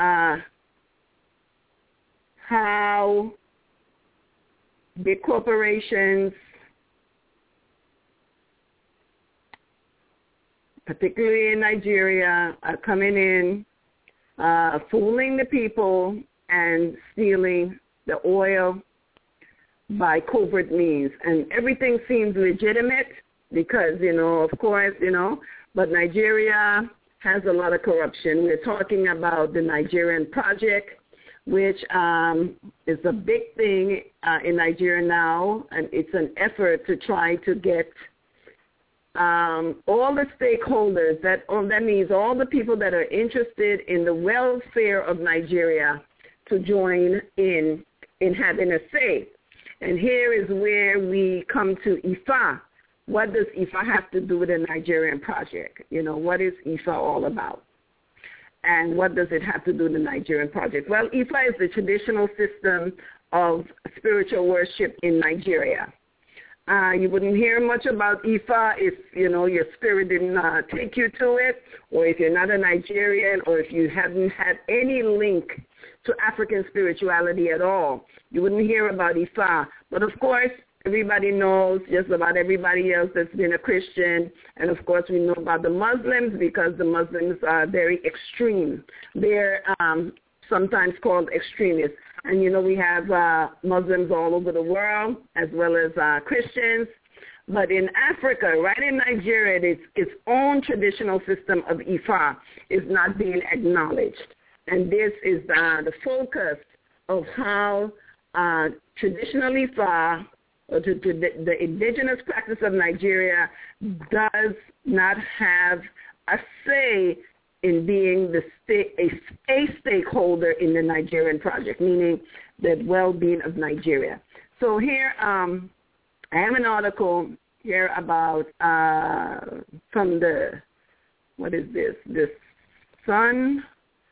how big corporations, particularly in Nigeria, are coming in, fooling the people and stealing the oil by covert means. And everything seems legitimate because, of course, but Nigeria has a lot of corruption. We're talking about the Nigerian Project, which is a big thing in Nigeria now, and it's an effort to try to get all the stakeholders, that means all the people that are interested in the welfare of Nigeria, to join in having a say. And here is where we come to Ifa. What does Ifa have to do with the Nigerian Project? What is Ifa all about? And what does it have to do with the Nigerian Project? Well, Ifa is the traditional system of spiritual worship in Nigeria. You wouldn't hear much about Ifa if, your spirit didn't take you to it, or if you're not a Nigerian, or if you haven't had any link to African spirituality at all. You wouldn't hear about Ifa. But, of course, everybody knows, just about everybody else that's been a Christian, and, of course, we know about the Muslims because the Muslims are very extreme. They're sometimes called extremists. And, we have Muslims all over the world as well as Christians. But in Africa, right in Nigeria, its own traditional system of Ifa is not being acknowledged. And this is the focus of how traditional Ifa, or the indigenous practice of Nigeria, does not have a say in being a stakeholder in the Nigerian Project, meaning the well-being of Nigeria. So here, I have an article here about from the Sun.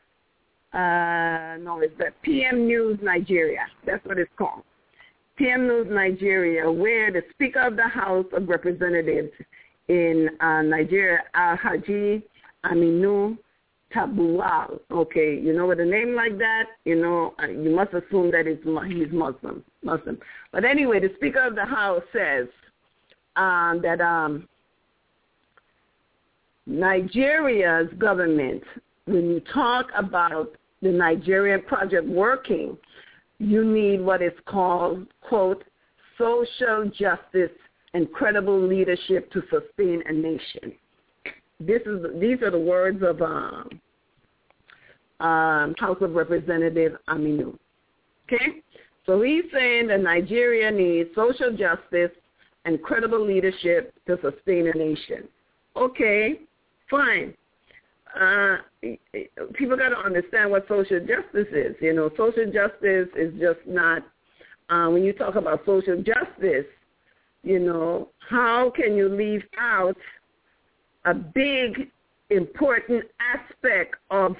It's the PM News Nigeria. That's what it's called. PM News Nigeria, where the Speaker of the House of Representatives in Nigeria, Alhaji Aminu Tambuwal. Okay, with a name like that, you must assume that he's Muslim. But anyway, the Speaker of the House says that Nigeria's government, when you talk about the Nigerian Project working, you need what is called, quote, social justice and credible leadership to sustain a nation. These are the words of House of Representative Aminu. Okay? So he's saying that Nigeria needs social justice and credible leadership to sustain a nation. Okay, fine. People got to understand what social justice is. Social justice is just not, when you talk about social justice, how can you leave out a big, important aspect of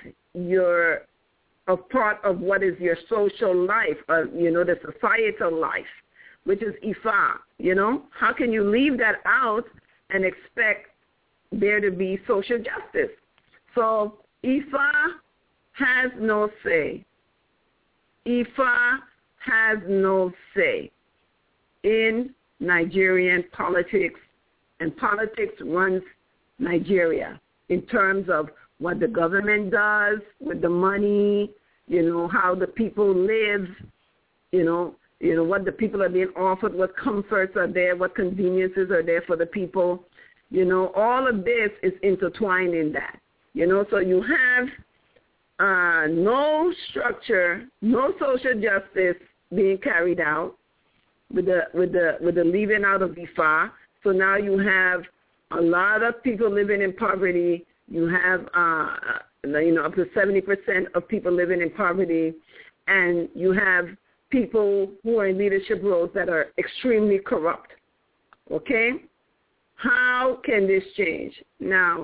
part of what is your social life, the societal life, which is Ifa, How can you leave that out and expect there to be social justice? So Ifa has no say. Ifa has no say in Nigerian politics, and politics runs Nigeria in terms of what the government does with the money, how the people live, what the people are being offered, what comforts are there, what conveniences are there for the people. All of this is intertwined in that. So you have no structure, no social justice being carried out with the leaving out of Ifa. So now you have a lot of people living in poverty. You have up to 70% of people living in poverty, and you have people who are in leadership roles that are extremely corrupt. Okay? How can this change? Now,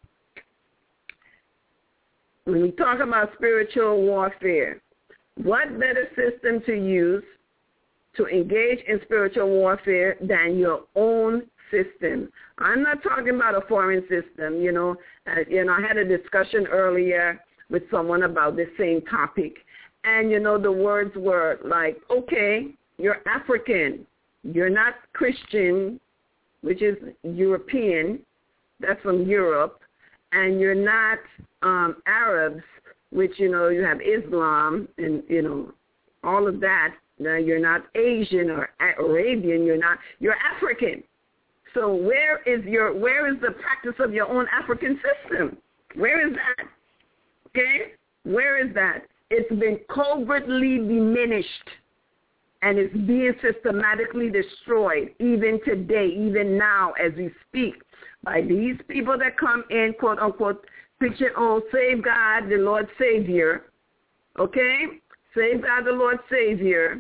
when we talk about spiritual warfare, what better system to use to engage in spiritual warfare than your own system? I'm not talking about a foreign system. I had a discussion earlier with someone about this same topic. And, the words were like, okay, you're African. You're not Christian, which is European. That's from Europe. And you're not Arabs, which, you have Islam and, all of that. Now, you're not Asian or Arabian. You're African. So where is the practice of your own African system? Where is that? Okay? Where is that? It's been covertly diminished, and it's being systematically destroyed even today, even now as we speak, by these people that come in, quote unquote, preaching, save God, the Lord Savior. Okay? Save God, the Lord Savior.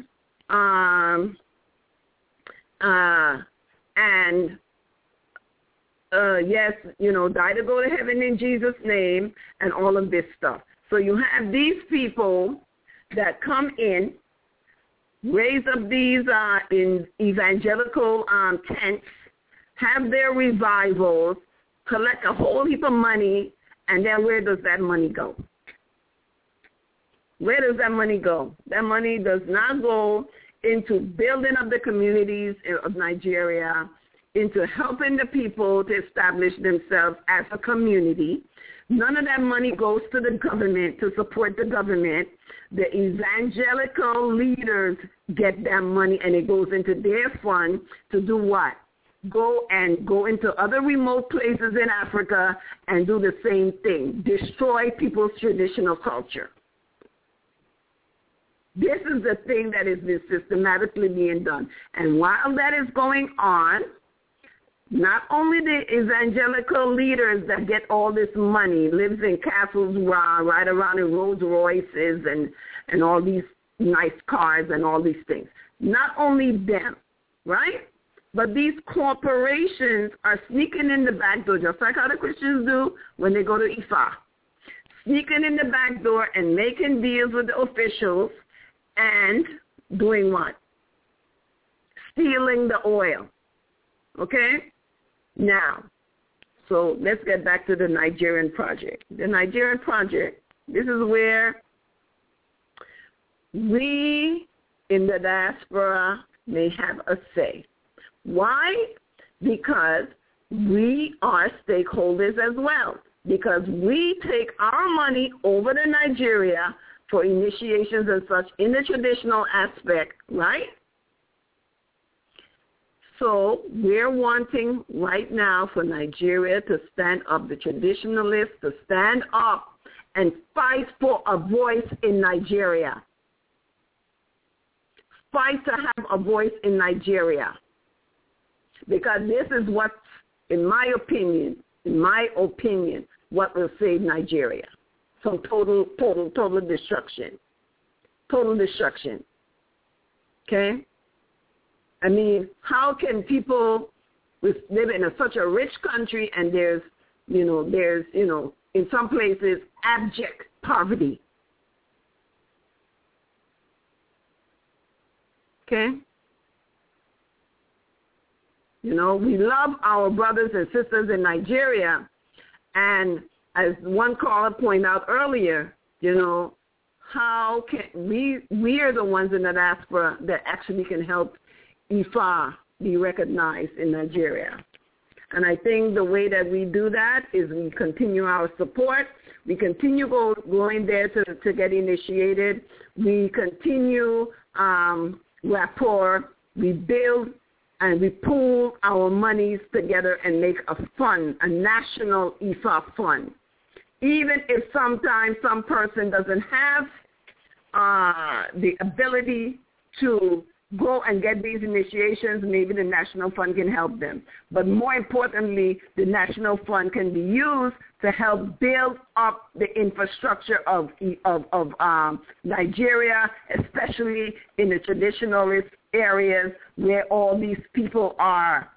Yes, die to go to heaven in Jesus' name, and all of this stuff. So you have these people that come in, raise up these in evangelical tents, have their revivals, collect a whole heap of money, and then where does that money go? Where does that money go? That money does not go into building up the communities of Nigeria, into helping the people to establish themselves as a community. None of that money goes to the government to support the government. The evangelical leaders get that money, and it goes into their fund to do what? Go into other remote places in Africa and do the same thing, destroy people's traditional culture. This is the thing that is systematically being done. And while that is going on, not only the evangelical leaders that get all this money, lives in castles right around in Rolls Royces and all these nice cars and all these things. Not only them, right? But these corporations are sneaking in the back door, just like how the Christians do when they go to Ifa. Sneaking in the back door and making deals with the officials and doing what? Stealing the oil. Okay? Now, so let's get back to the Nigerian project. The Nigerian project, this is where we in the diaspora may have a say. Why? Because we are stakeholders as well. Because we take our money over to Nigeria for initiations and such in the traditional aspect, right? So we're wanting right now for Nigeria to stand up, the traditionalists to stand up and fight for a voice in Nigeria. Fight to have a voice in Nigeria. Because this is what, in my opinion, what will save Nigeria from total destruction. Total destruction. Okay? I mean, how can people live in such a rich country and there's in some places abject poverty? Okay? We love our brothers and sisters in Nigeria, and as one caller pointed out earlier, how can we are the ones in the diaspora that actually can help Ifa be recognized in Nigeria. And I think the way that we do that is we continue our support. We continue going there to get initiated. We continue rapport. We build and we pool our monies together and make a fund, a national Ifa fund. Even if sometimes some person doesn't have the ability to go and get these initiations, maybe the National Fund can help them. But more importantly, the National Fund can be used to help build up the infrastructure of Nigeria, especially in the traditionalist areas where all these people are,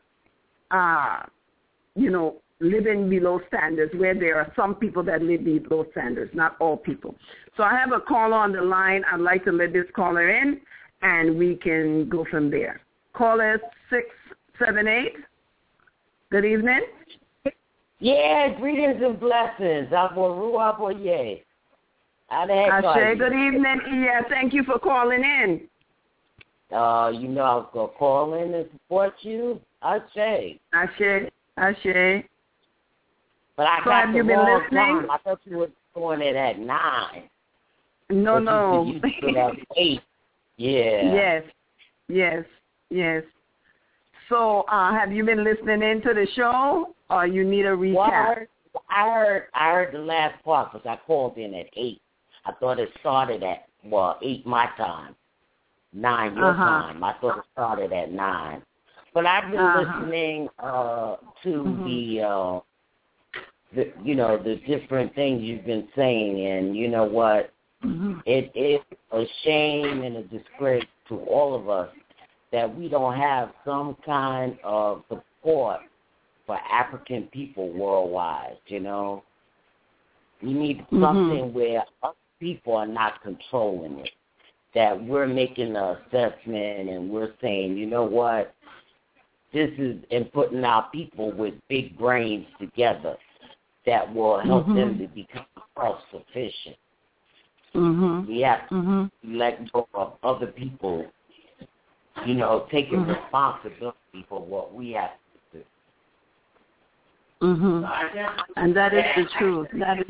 living below standards, where there are some people that live below standards, not all people. So I have a caller on the line. I'd like to let this caller in, and we can go from there. Caller 678. Good evening. Yeah, greetings and blessings. Aboru Aboye. How the heck are you? Good evening. Yeah, thank you for calling in. I was going to call in and support you. Ashe. But I got have the you been wrong listening? time. I thought you were doing it at 9. No. You did at 8. Yeah. Yes. So have you been listening into the show, or you need a recap? Well, I heard the last part because I called in at 8. I thought it started at, 8 my time, 9 your time. I thought it started at 9. But I've been listening to the different things you've been saying, and you know what? It is a shame and a disgrace to all of us that we don't have some kind of support for African people worldwide, We need something where other people are not controlling it, that we're making an assessment and we're saying, you know what, this is, and putting our people with big brains together that will help them to become self-sufficient. We have to let go of other people, taking responsibility for what we have to do. And that is the truth.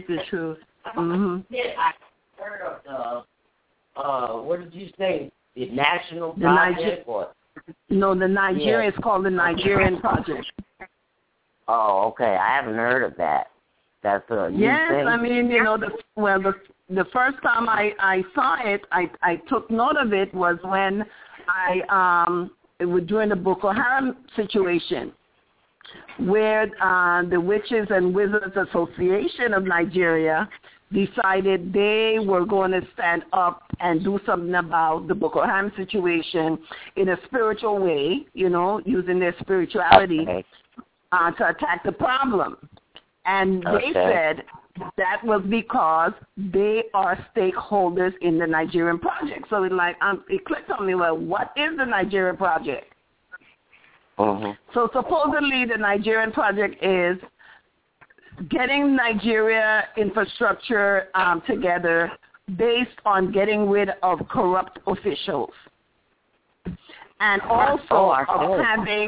I heard of what did you say? The National Project? No, the Nigeria is called the Nigerian Project. Oh, okay. I haven't heard of that. That's a new thing? I mean, the first time I saw it, I took note of it was when it was during the Boko Haram situation, where the Witches and Wizards Association of Nigeria decided they were going to stand up and do something about the Boko Haram situation in a spiritual way, using their spirituality to attack the problem. And they said that was because they are stakeholders in the Nigerian project. So it clicked on me, well, what is the Nigerian project? So supposedly the Nigerian project is getting Nigeria infrastructure together based on getting rid of corrupt officials, and also of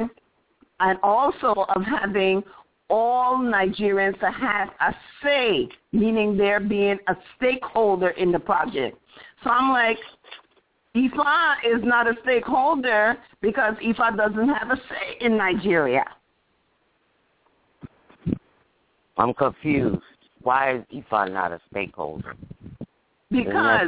having all Nigerians to have a say, meaning they're being a stakeholder in the project. So I'm like, Ifa is not a stakeholder because Ifa doesn't have a say in Nigeria. I'm confused. Why is Ifa not a stakeholder? Because,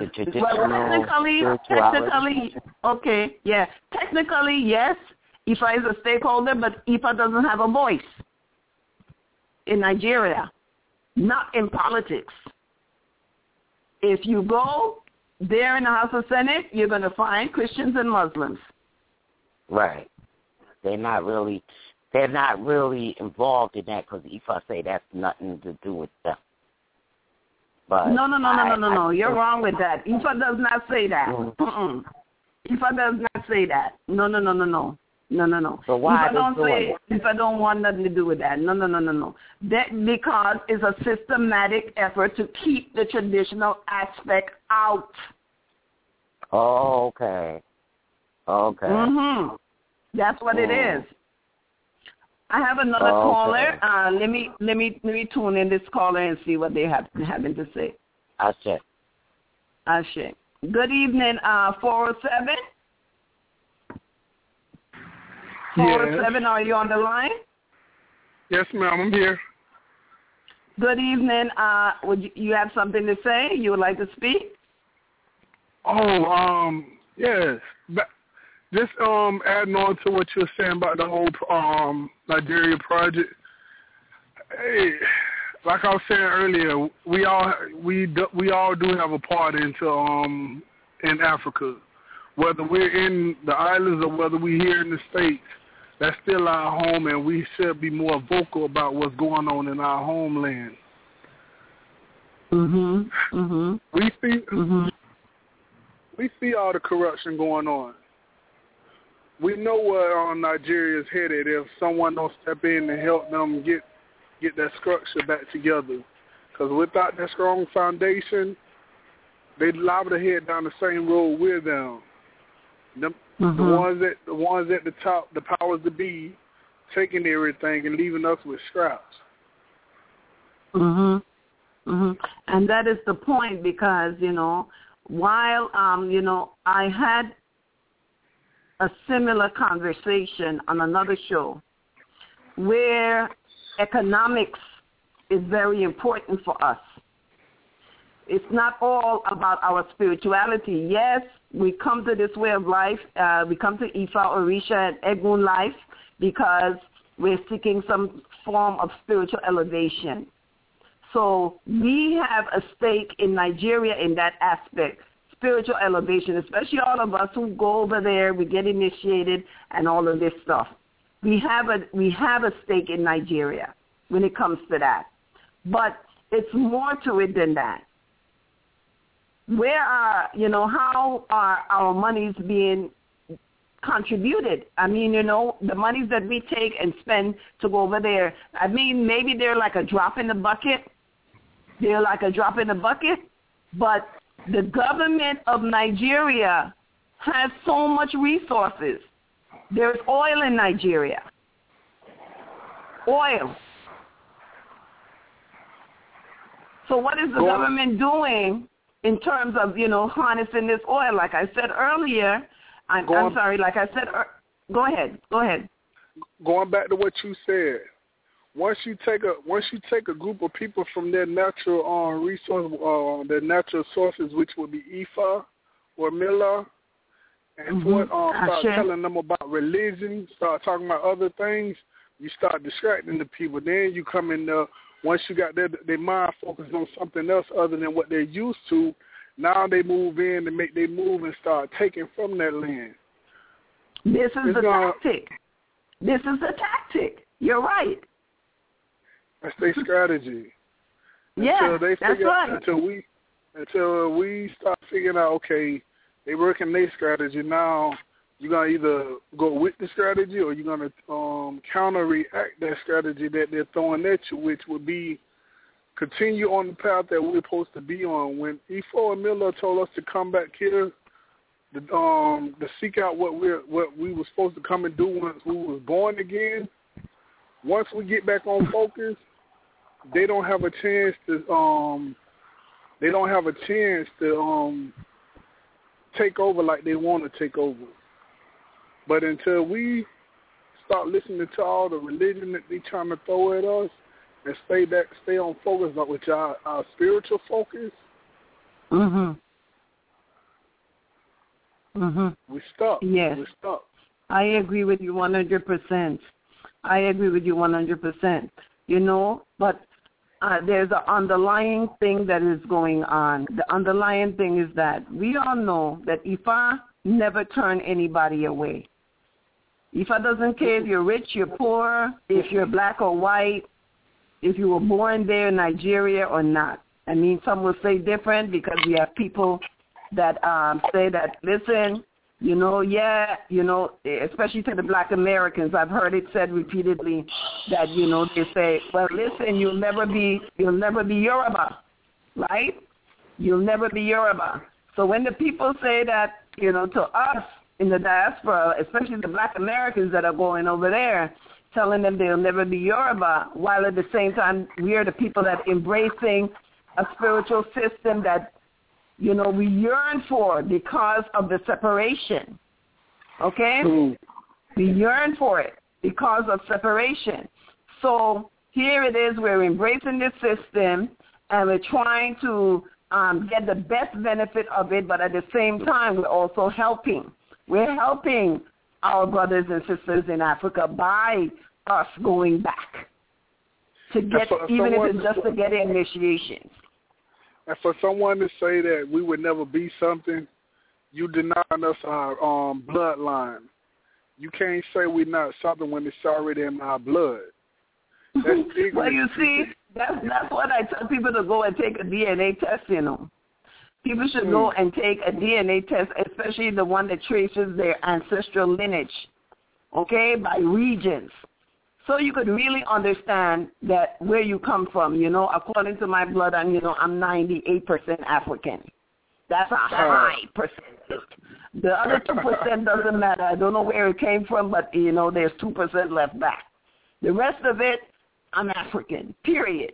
technically, yes, Ifa is a stakeholder, but Ifa doesn't have a voice in Nigeria, not in politics. If you go there in the House of Senate, you're going to find Christians and Muslims. Right. They're not really involved in that because Ifa say that's nothing to do with them. But no. You're wrong with that. Ifa does not say that. Ifa does not say that. No. No. So why If I don't want nothing to do with that. No. That because it's a systematic effort to keep the traditional aspect out. Oh, okay. That's what it is. I have another caller. Let me tune in this caller and see what they have having to say. Ashe. Good evening, 407. 407, yes. Are you on the line? Yes, ma'am, I'm here. Good evening. Would you have something to say? You would like to speak? Yes. Just adding on to what you were saying about the whole Nigeria project. Hey, like I was saying earlier, we all do have a part into in Africa, whether we're in the islands or whether we're here in the States. That's still our home, and we should be more vocal about what's going on in our homeland. We see all the corruption going on. We know where Nigeria's headed if someone don't step in and help them get that structure back together. Because without that strong foundation, they liable to head down the same road we're down. The ones at the top, the powers that be, taking everything and leaving us with scraps. And that is the point, because while I had a similar conversation on another show where economics is very important for us. It's not all about our spirituality. Yes, we come to this way of life. We come to Ifa, Orisha, and Egun life because we're seeking some form of spiritual elevation. So we have a stake in Nigeria in that aspect, spiritual elevation, especially all of us who go over there, we get initiated and all of this stuff. We have a stake in Nigeria when it comes to that. But it's more to it than that. How are our monies being contributed? I mean, the monies that we take and spend to go over there, I mean, maybe they're like a drop in the bucket. But the government of Nigeria has so much resources. There's oil in Nigeria. Oil. So what is the government doing in terms of, harnessing this oil? Like I said earlier, go ahead. Going back to what you said, once you take a group of people from their natural their natural sources, which would be Ifa or Mila, and start telling them about religion, start talking about other things, you start distracting the people. Then you come in there, once you got their mind focused on something else other than what they're used to, now they move in and make their move and start taking from that land. This is the tactic. You're right. That's their strategy. Yeah, that's right. Until we start figuring out, okay, they working their strategy. Now you're gonna either go with the strategy or you're gonna counter-react that strategy that they're throwing at you, which would be continue on the path that we're supposed to be on. When Ifo and Miller told us to come back here, to seek out what we were supposed to come and do once we was born again. Once we get back on focus, they don't have a chance to take over like they want to take over. But until we start listening to all the religion that they trying to throw at us and stay on focus with our spiritual focus, we're stuck. Yes. We're stuck. I agree with you 100%. But there's an underlying thing that is going on. The underlying thing is that we all know that Ifa never turn anybody away. Ifa doesn't care if you're rich, you're poor, if you're black or white, if you were born there in Nigeria or not. I mean, some will say different because we have people that say that, listen, especially to the Black Americans, I've heard it said repeatedly that, they say, well, listen, you'll never be Yoruba, right? You'll never be Yoruba. So when the people say that, to us in the diaspora, especially the Black Americans that are going over there, telling them they'll never be Yoruba, while at the same time we are the people that embracing a spiritual system that, we yearn for because of the separation, okay? We yearn for it because of separation. So here it is, we're embracing this system, and we're trying to get the best benefit of it, but at the same time, we're also helping. We're helping our brothers and sisters in Africa by us going back to get, even if it's just to get initiations. And for someone to say that we would never be something, you denying us our bloodline. You can't say we're not something when it's already in our blood. That's well, you see, that's what I tell people to go and take a DNA test, People should go and take a DNA test, especially the one that traces their ancestral lineage, okay, by regions. So you could really understand that where you come from, according to my blood, I'm 98% African. That's a high percentage. The other 2% doesn't matter. I don't know where it came from, but, there's 2% left back. The rest of it, I'm African, period.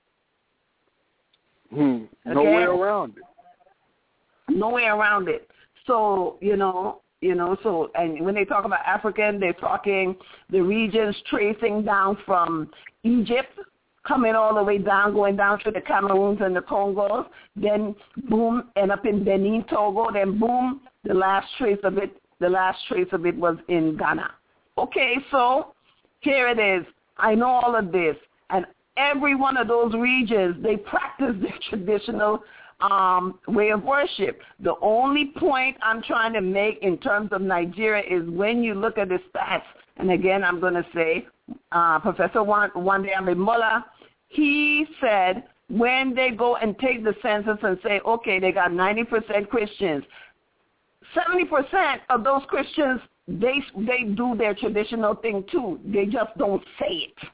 Okay? No way around it. No way around it. So, so, and when they talk about African, they're talking the regions tracing down from Egypt, coming all the way down, going down to the Cameroons and the Congos, then boom, end up in Benin, Togo, then boom, the last trace of it was in Ghana. Okay, so here it is. I know all of this, and every one of those regions, they practice their traditional way of worship. The only point I'm trying to make in terms of Nigeria is when you look at the stats, and again, I'm going to say, Professor Wande Ademola, he said when they go and take the census and say, okay, they got 90% Christians, 70% of those Christians, they do their traditional thing too. They just don't say it.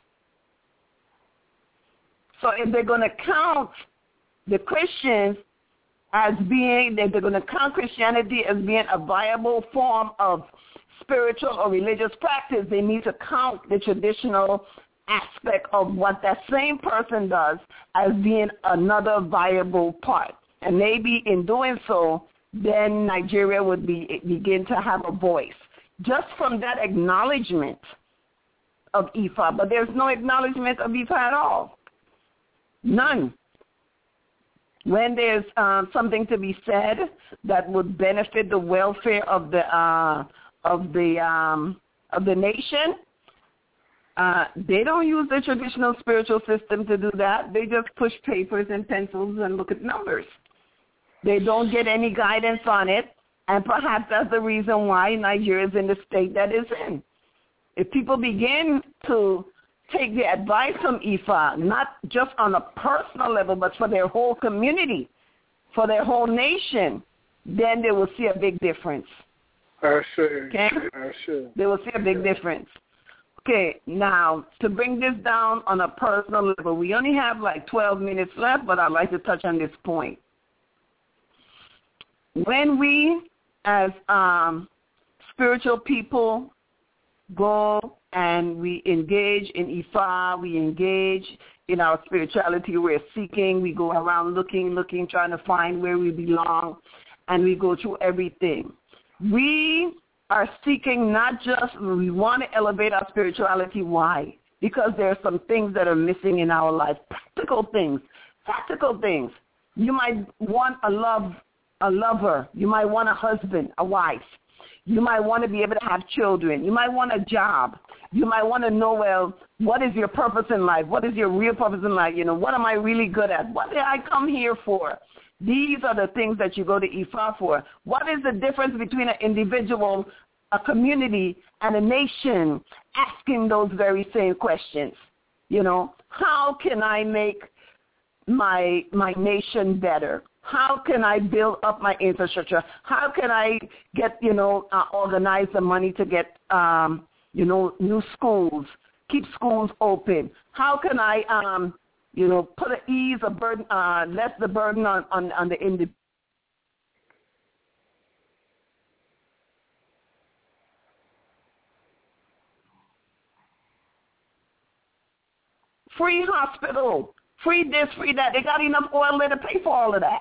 So if they're going to count the Christians as being, they're going to count Christianity as being a viable form of spiritual or religious practice, they need to count the traditional aspect of what that same person does as being another viable part. And maybe in doing so, then Nigeria would begin to have a voice. Just from that acknowledgement of Ifa, but there's no acknowledgement of Ifa at all. None. When there's something to be said that would benefit the welfare of the nation, they don't use the traditional spiritual system to do that. They just push papers and pencils and look at numbers. They don't get any guidance on it, and perhaps that's the reason why Nigeria is in the state that it's in. If people begin to take the advice from Ifa, not just on a personal level, but for their whole community, for their whole nation, then they will see a big difference. Okay? They will see a big difference. Okay, now, to bring this down on a personal level, we only have like 12 minutes left, but I'd like to touch on this point. When we, as spiritual people, go and we engage in Ifa, we engage in our spirituality, we're seeking, we go around looking, trying to find where we belong, and we go through everything. We are seeking not just, we want to elevate our spirituality. Why? Because there are some things that are missing in our life, practical things. You might want a lover. You might want a husband, a wife. You might want to be able to have children. You might want a job. You might want to know, well, what is your purpose in life? What is your real purpose in life? What am I really good at? What did I come here for? These are the things that you go to Ifa for. What is the difference between an individual, a community, and a nation asking those very same questions? How can I make my nation better? How can I build up my infrastructure? How can I get, organize the money to get, new schools, keep schools open? How can I, put an ease, a burden, less the burden on the individual? Free hospital, free this, free that. They got enough oil there to pay for all of that.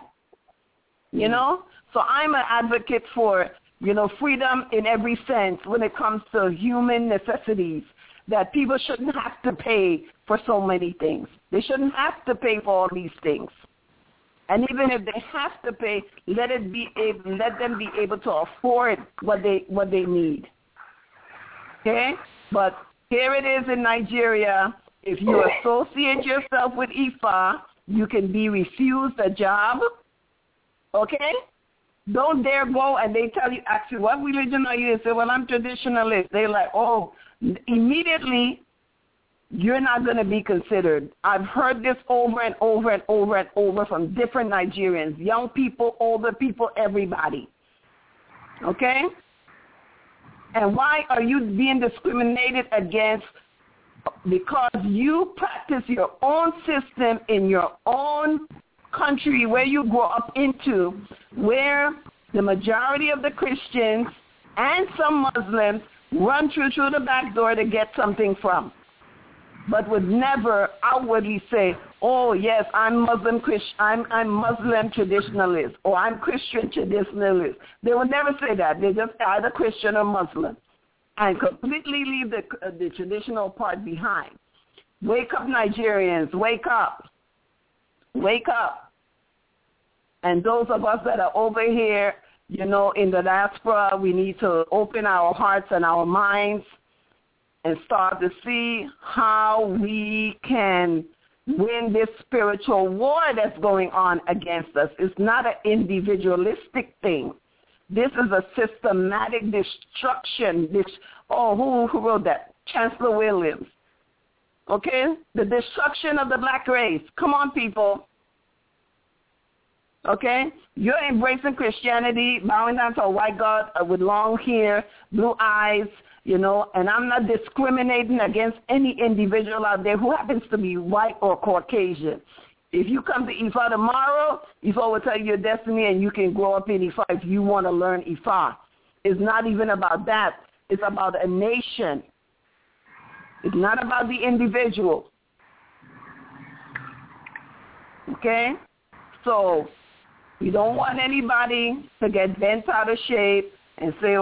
So I'm an advocate for, freedom in every sense when it comes to human necessities, that people shouldn't have to pay for so many things. They shouldn't have to pay for all these things. And even if they have to pay, let them be able to afford what they need. Okay? But here it is in Nigeria. If you associate yourself with Ifa, you can be refused a job. Okay? Don't dare go and they tell you, actually, what religion are you? You say, well, I'm traditionalist. They're like, oh, immediately you're not going to be considered. I've heard this over and over and over and over from different Nigerians, young people, older people, everybody. Okay? And why are you being discriminated against? Because you practice your own system in your own country where you grow up into, where the majority of the Christians and some Muslims run through the back door to get something from, but would never outwardly say, oh, yes, I'm Muslim traditionalist, or I'm Christian traditionalist. They would never say that. They just either Christian or Muslim and completely leave the traditional part behind. Wake up, Nigerians. Wake up. Wake up. And those of us that are over here, in the diaspora, we need to open our hearts and our minds and start to see how we can win this spiritual war that's going on against us. It's not an individualistic thing. This is a systematic destruction. Who wrote that? Chancellor Williams. Okay? The destruction of the black race. Come on, people. Okay? You're embracing Christianity, bowing down to a white God with long hair, blue eyes, and I'm not discriminating against any individual out there who happens to be white or Caucasian. If you come to Ifa tomorrow, Ifa will tell you your destiny and you can grow up in Ifa if you want to learn Ifa. It's not even about that. It's about a nation. It's not about the individual. Okay? So we don't want anybody to get bent out of shape and say,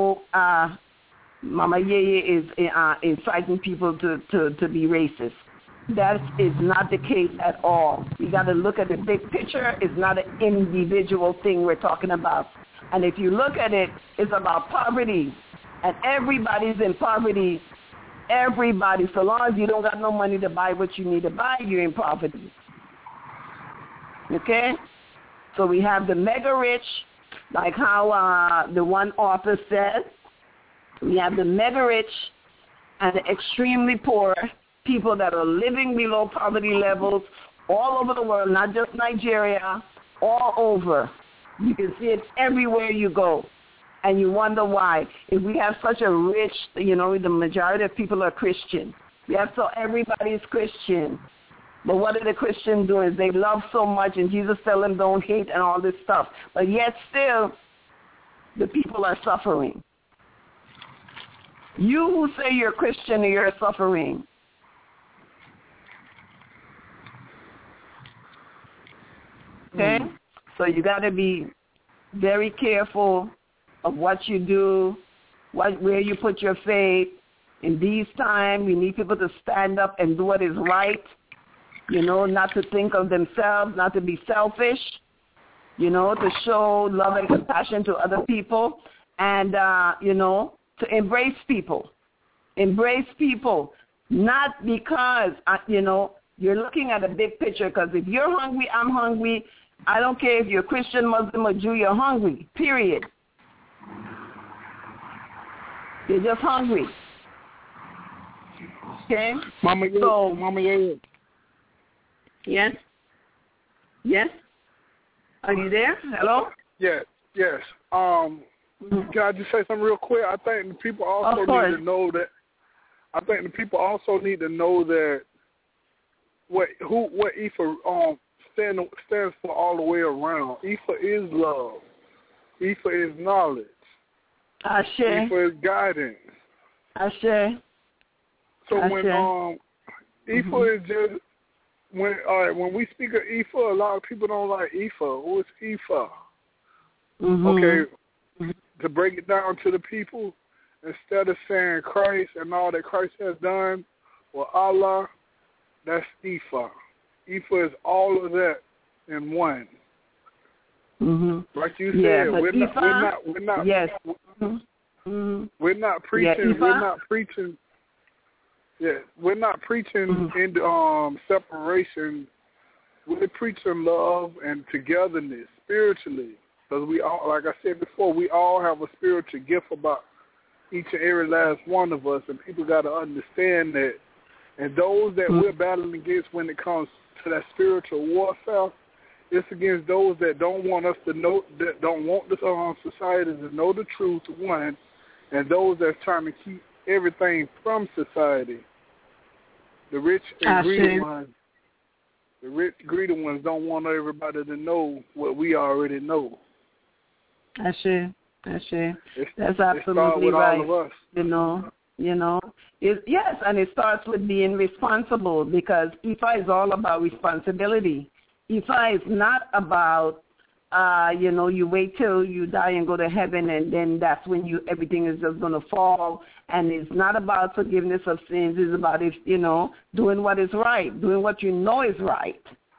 Mama Yeye is inciting people to be racist. That is not the case at all. We got to look at the big picture. It's not an individual thing we're talking about. And if you look at it, it's about poverty. And everybody's in poverty. Everybody. So long as you don't got no money to buy what you need to buy, you're in poverty. Okay? So we have the mega rich, like how the one author said. We have the mega rich and the extremely poor, people that are living below poverty levels all over the world, not just Nigeria, all over. You can see it everywhere you go. And you wonder why. If we have such a rich, the majority of people are Christian. So everybody's Christian. But what are the Christians doing? They love so much, and Jesus tell them don't hate and all this stuff. But yet still, the people are suffering. You who say you're Christian, you're suffering. Okay? So you got to be very careful of what you do, where you put your faith. In these times, we need people to stand up and do what is right, not to think of themselves, not to be selfish, to show love and compassion to other people, and, to embrace people. Embrace people, not because, you're looking at a big picture, because if you're hungry, I'm hungry. I don't care if you're Christian, Muslim, or Jew, you're hungry, period. You're just hungry. Okay? Mama, Yes? Yes? Are you there? Hello? Yes. Can I just say something real quick? I think the people also need to know that. I think the people also need to know that what Ifa stands for all the way around. Ifa is love. Ifa is knowledge. Ashe. Ifa is guidance. Ashe. So when Ifa is just when we speak of Ifa, a lot of people don't like Ifa. What's Ifa? Okay, to break it down to the people, instead of saying Christ and all that Christ has done, or Allah, that's Ifa. Ifa is all of that in one. Like you said, we're not. Yes. We're not preaching. We're not preaching. Yeah, we're not preaching in separation. We're preaching love and togetherness spiritually. Because we all, like I said before, we all have a spiritual gift about each and every last one of us, and people got to understand that. And those that we're battling against when it comes to that spiritual warfare, it's against those that don't want us to know, that don't want the society to know the truth, one, and those that's trying to keep everything from society. The rich and greedy ones. The rich, greedy ones don't want everybody to know what we already know. Ashe. That's absolutely right. All of us. You know. Yes, and it starts with being responsible, because Ifa is all about responsibility. Ifa is not about, you wait till you die and go to heaven, and then that's when everything is just going to fall. And it's not about forgiveness of sins. It's about, doing what is right, doing what you know is right.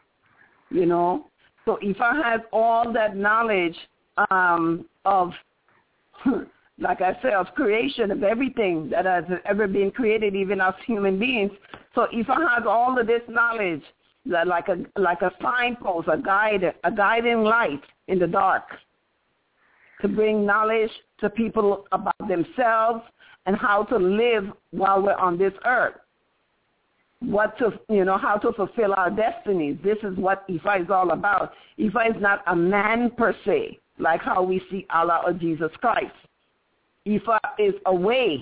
So Ifa has all that knowledge of, like I said, of creation, of everything that has ever been created, even us human beings. So Ifa has all of this knowledge, like a signpost, a guiding light in the dark, to bring knowledge to people about themselves and how to live while we're on this earth. How to fulfill our destinies. This is what Ifa is all about. Ifa is not a man per se, like how we see Allah or Jesus Christ. Ifa is a way.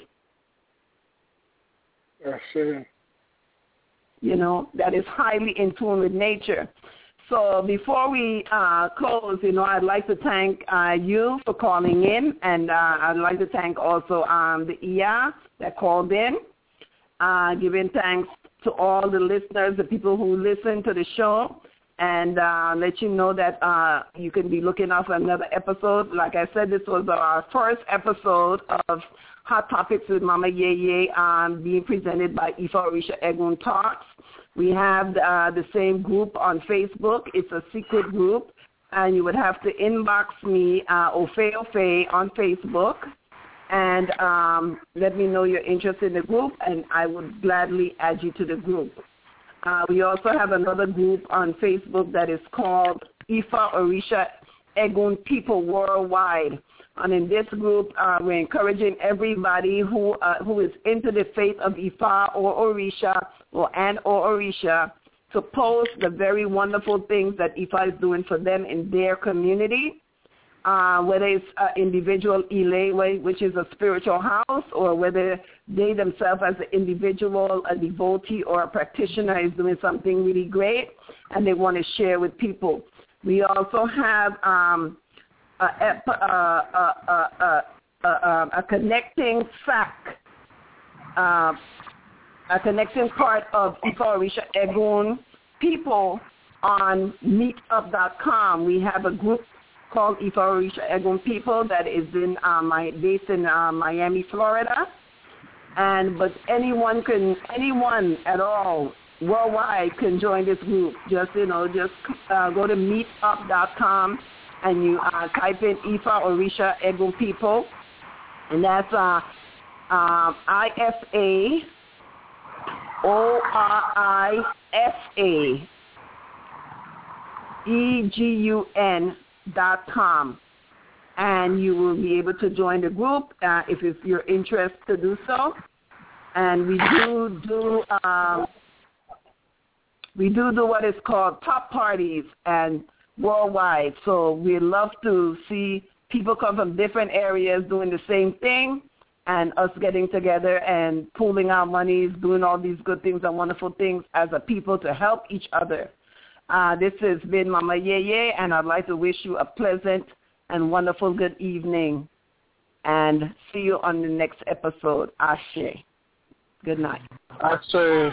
That's it. That is highly in tune with nature. So before we close, I'd like to thank you for calling in, and I'd like to thank also the Iya that called in, giving thanks to all the listeners, the people who listen to the show, and let you know that you can be looking out for another episode. Like I said, this was our first episode of Hot Topics with Mama Yeye, being presented by Ifa Orisha Egun Talks. We have the same group on Facebook. It's a secret group, and you would have to inbox me, Ofe on Facebook, and let me know you're interested in the group, and I would gladly add you to the group. We also have another group on Facebook that is called Ifa Orisha Egun People Worldwide. And in this group, we're encouraging everybody who is into the faith of Ifa or Orisha or Orisha to post the very wonderful things that Ifa is doing for them in their community, whether it's individual Ile, which is a spiritual house, or whether they themselves as an individual, a devotee, or a practitioner is doing something really great and they want to share with people. We also have a connecting fact, a connecting part of Ifa Orisha Egun People on meetup.com. We have a group called Ifa Orisha Egun People that is based in Miami, Florida. But anyone at all worldwide can join this group. Just go to meetup.com and you type in Ifa Orisha Egun People, and that's IFA ORISA EGUN.com, and you will be able to join the group if you're interested to do so. And we do what is called top parties, and worldwide. So we love to see people come from different areas doing the same thing, and us getting together and pooling our monies, doing all these good things and wonderful things as a people to help each other. This has been Mama Yeye, and I'd like to wish you a pleasant and wonderful good evening. And see you on the next episode. Ashe. Good night. Ashe.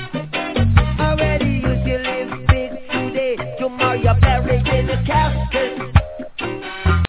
Tomorrow you're buried in a casket.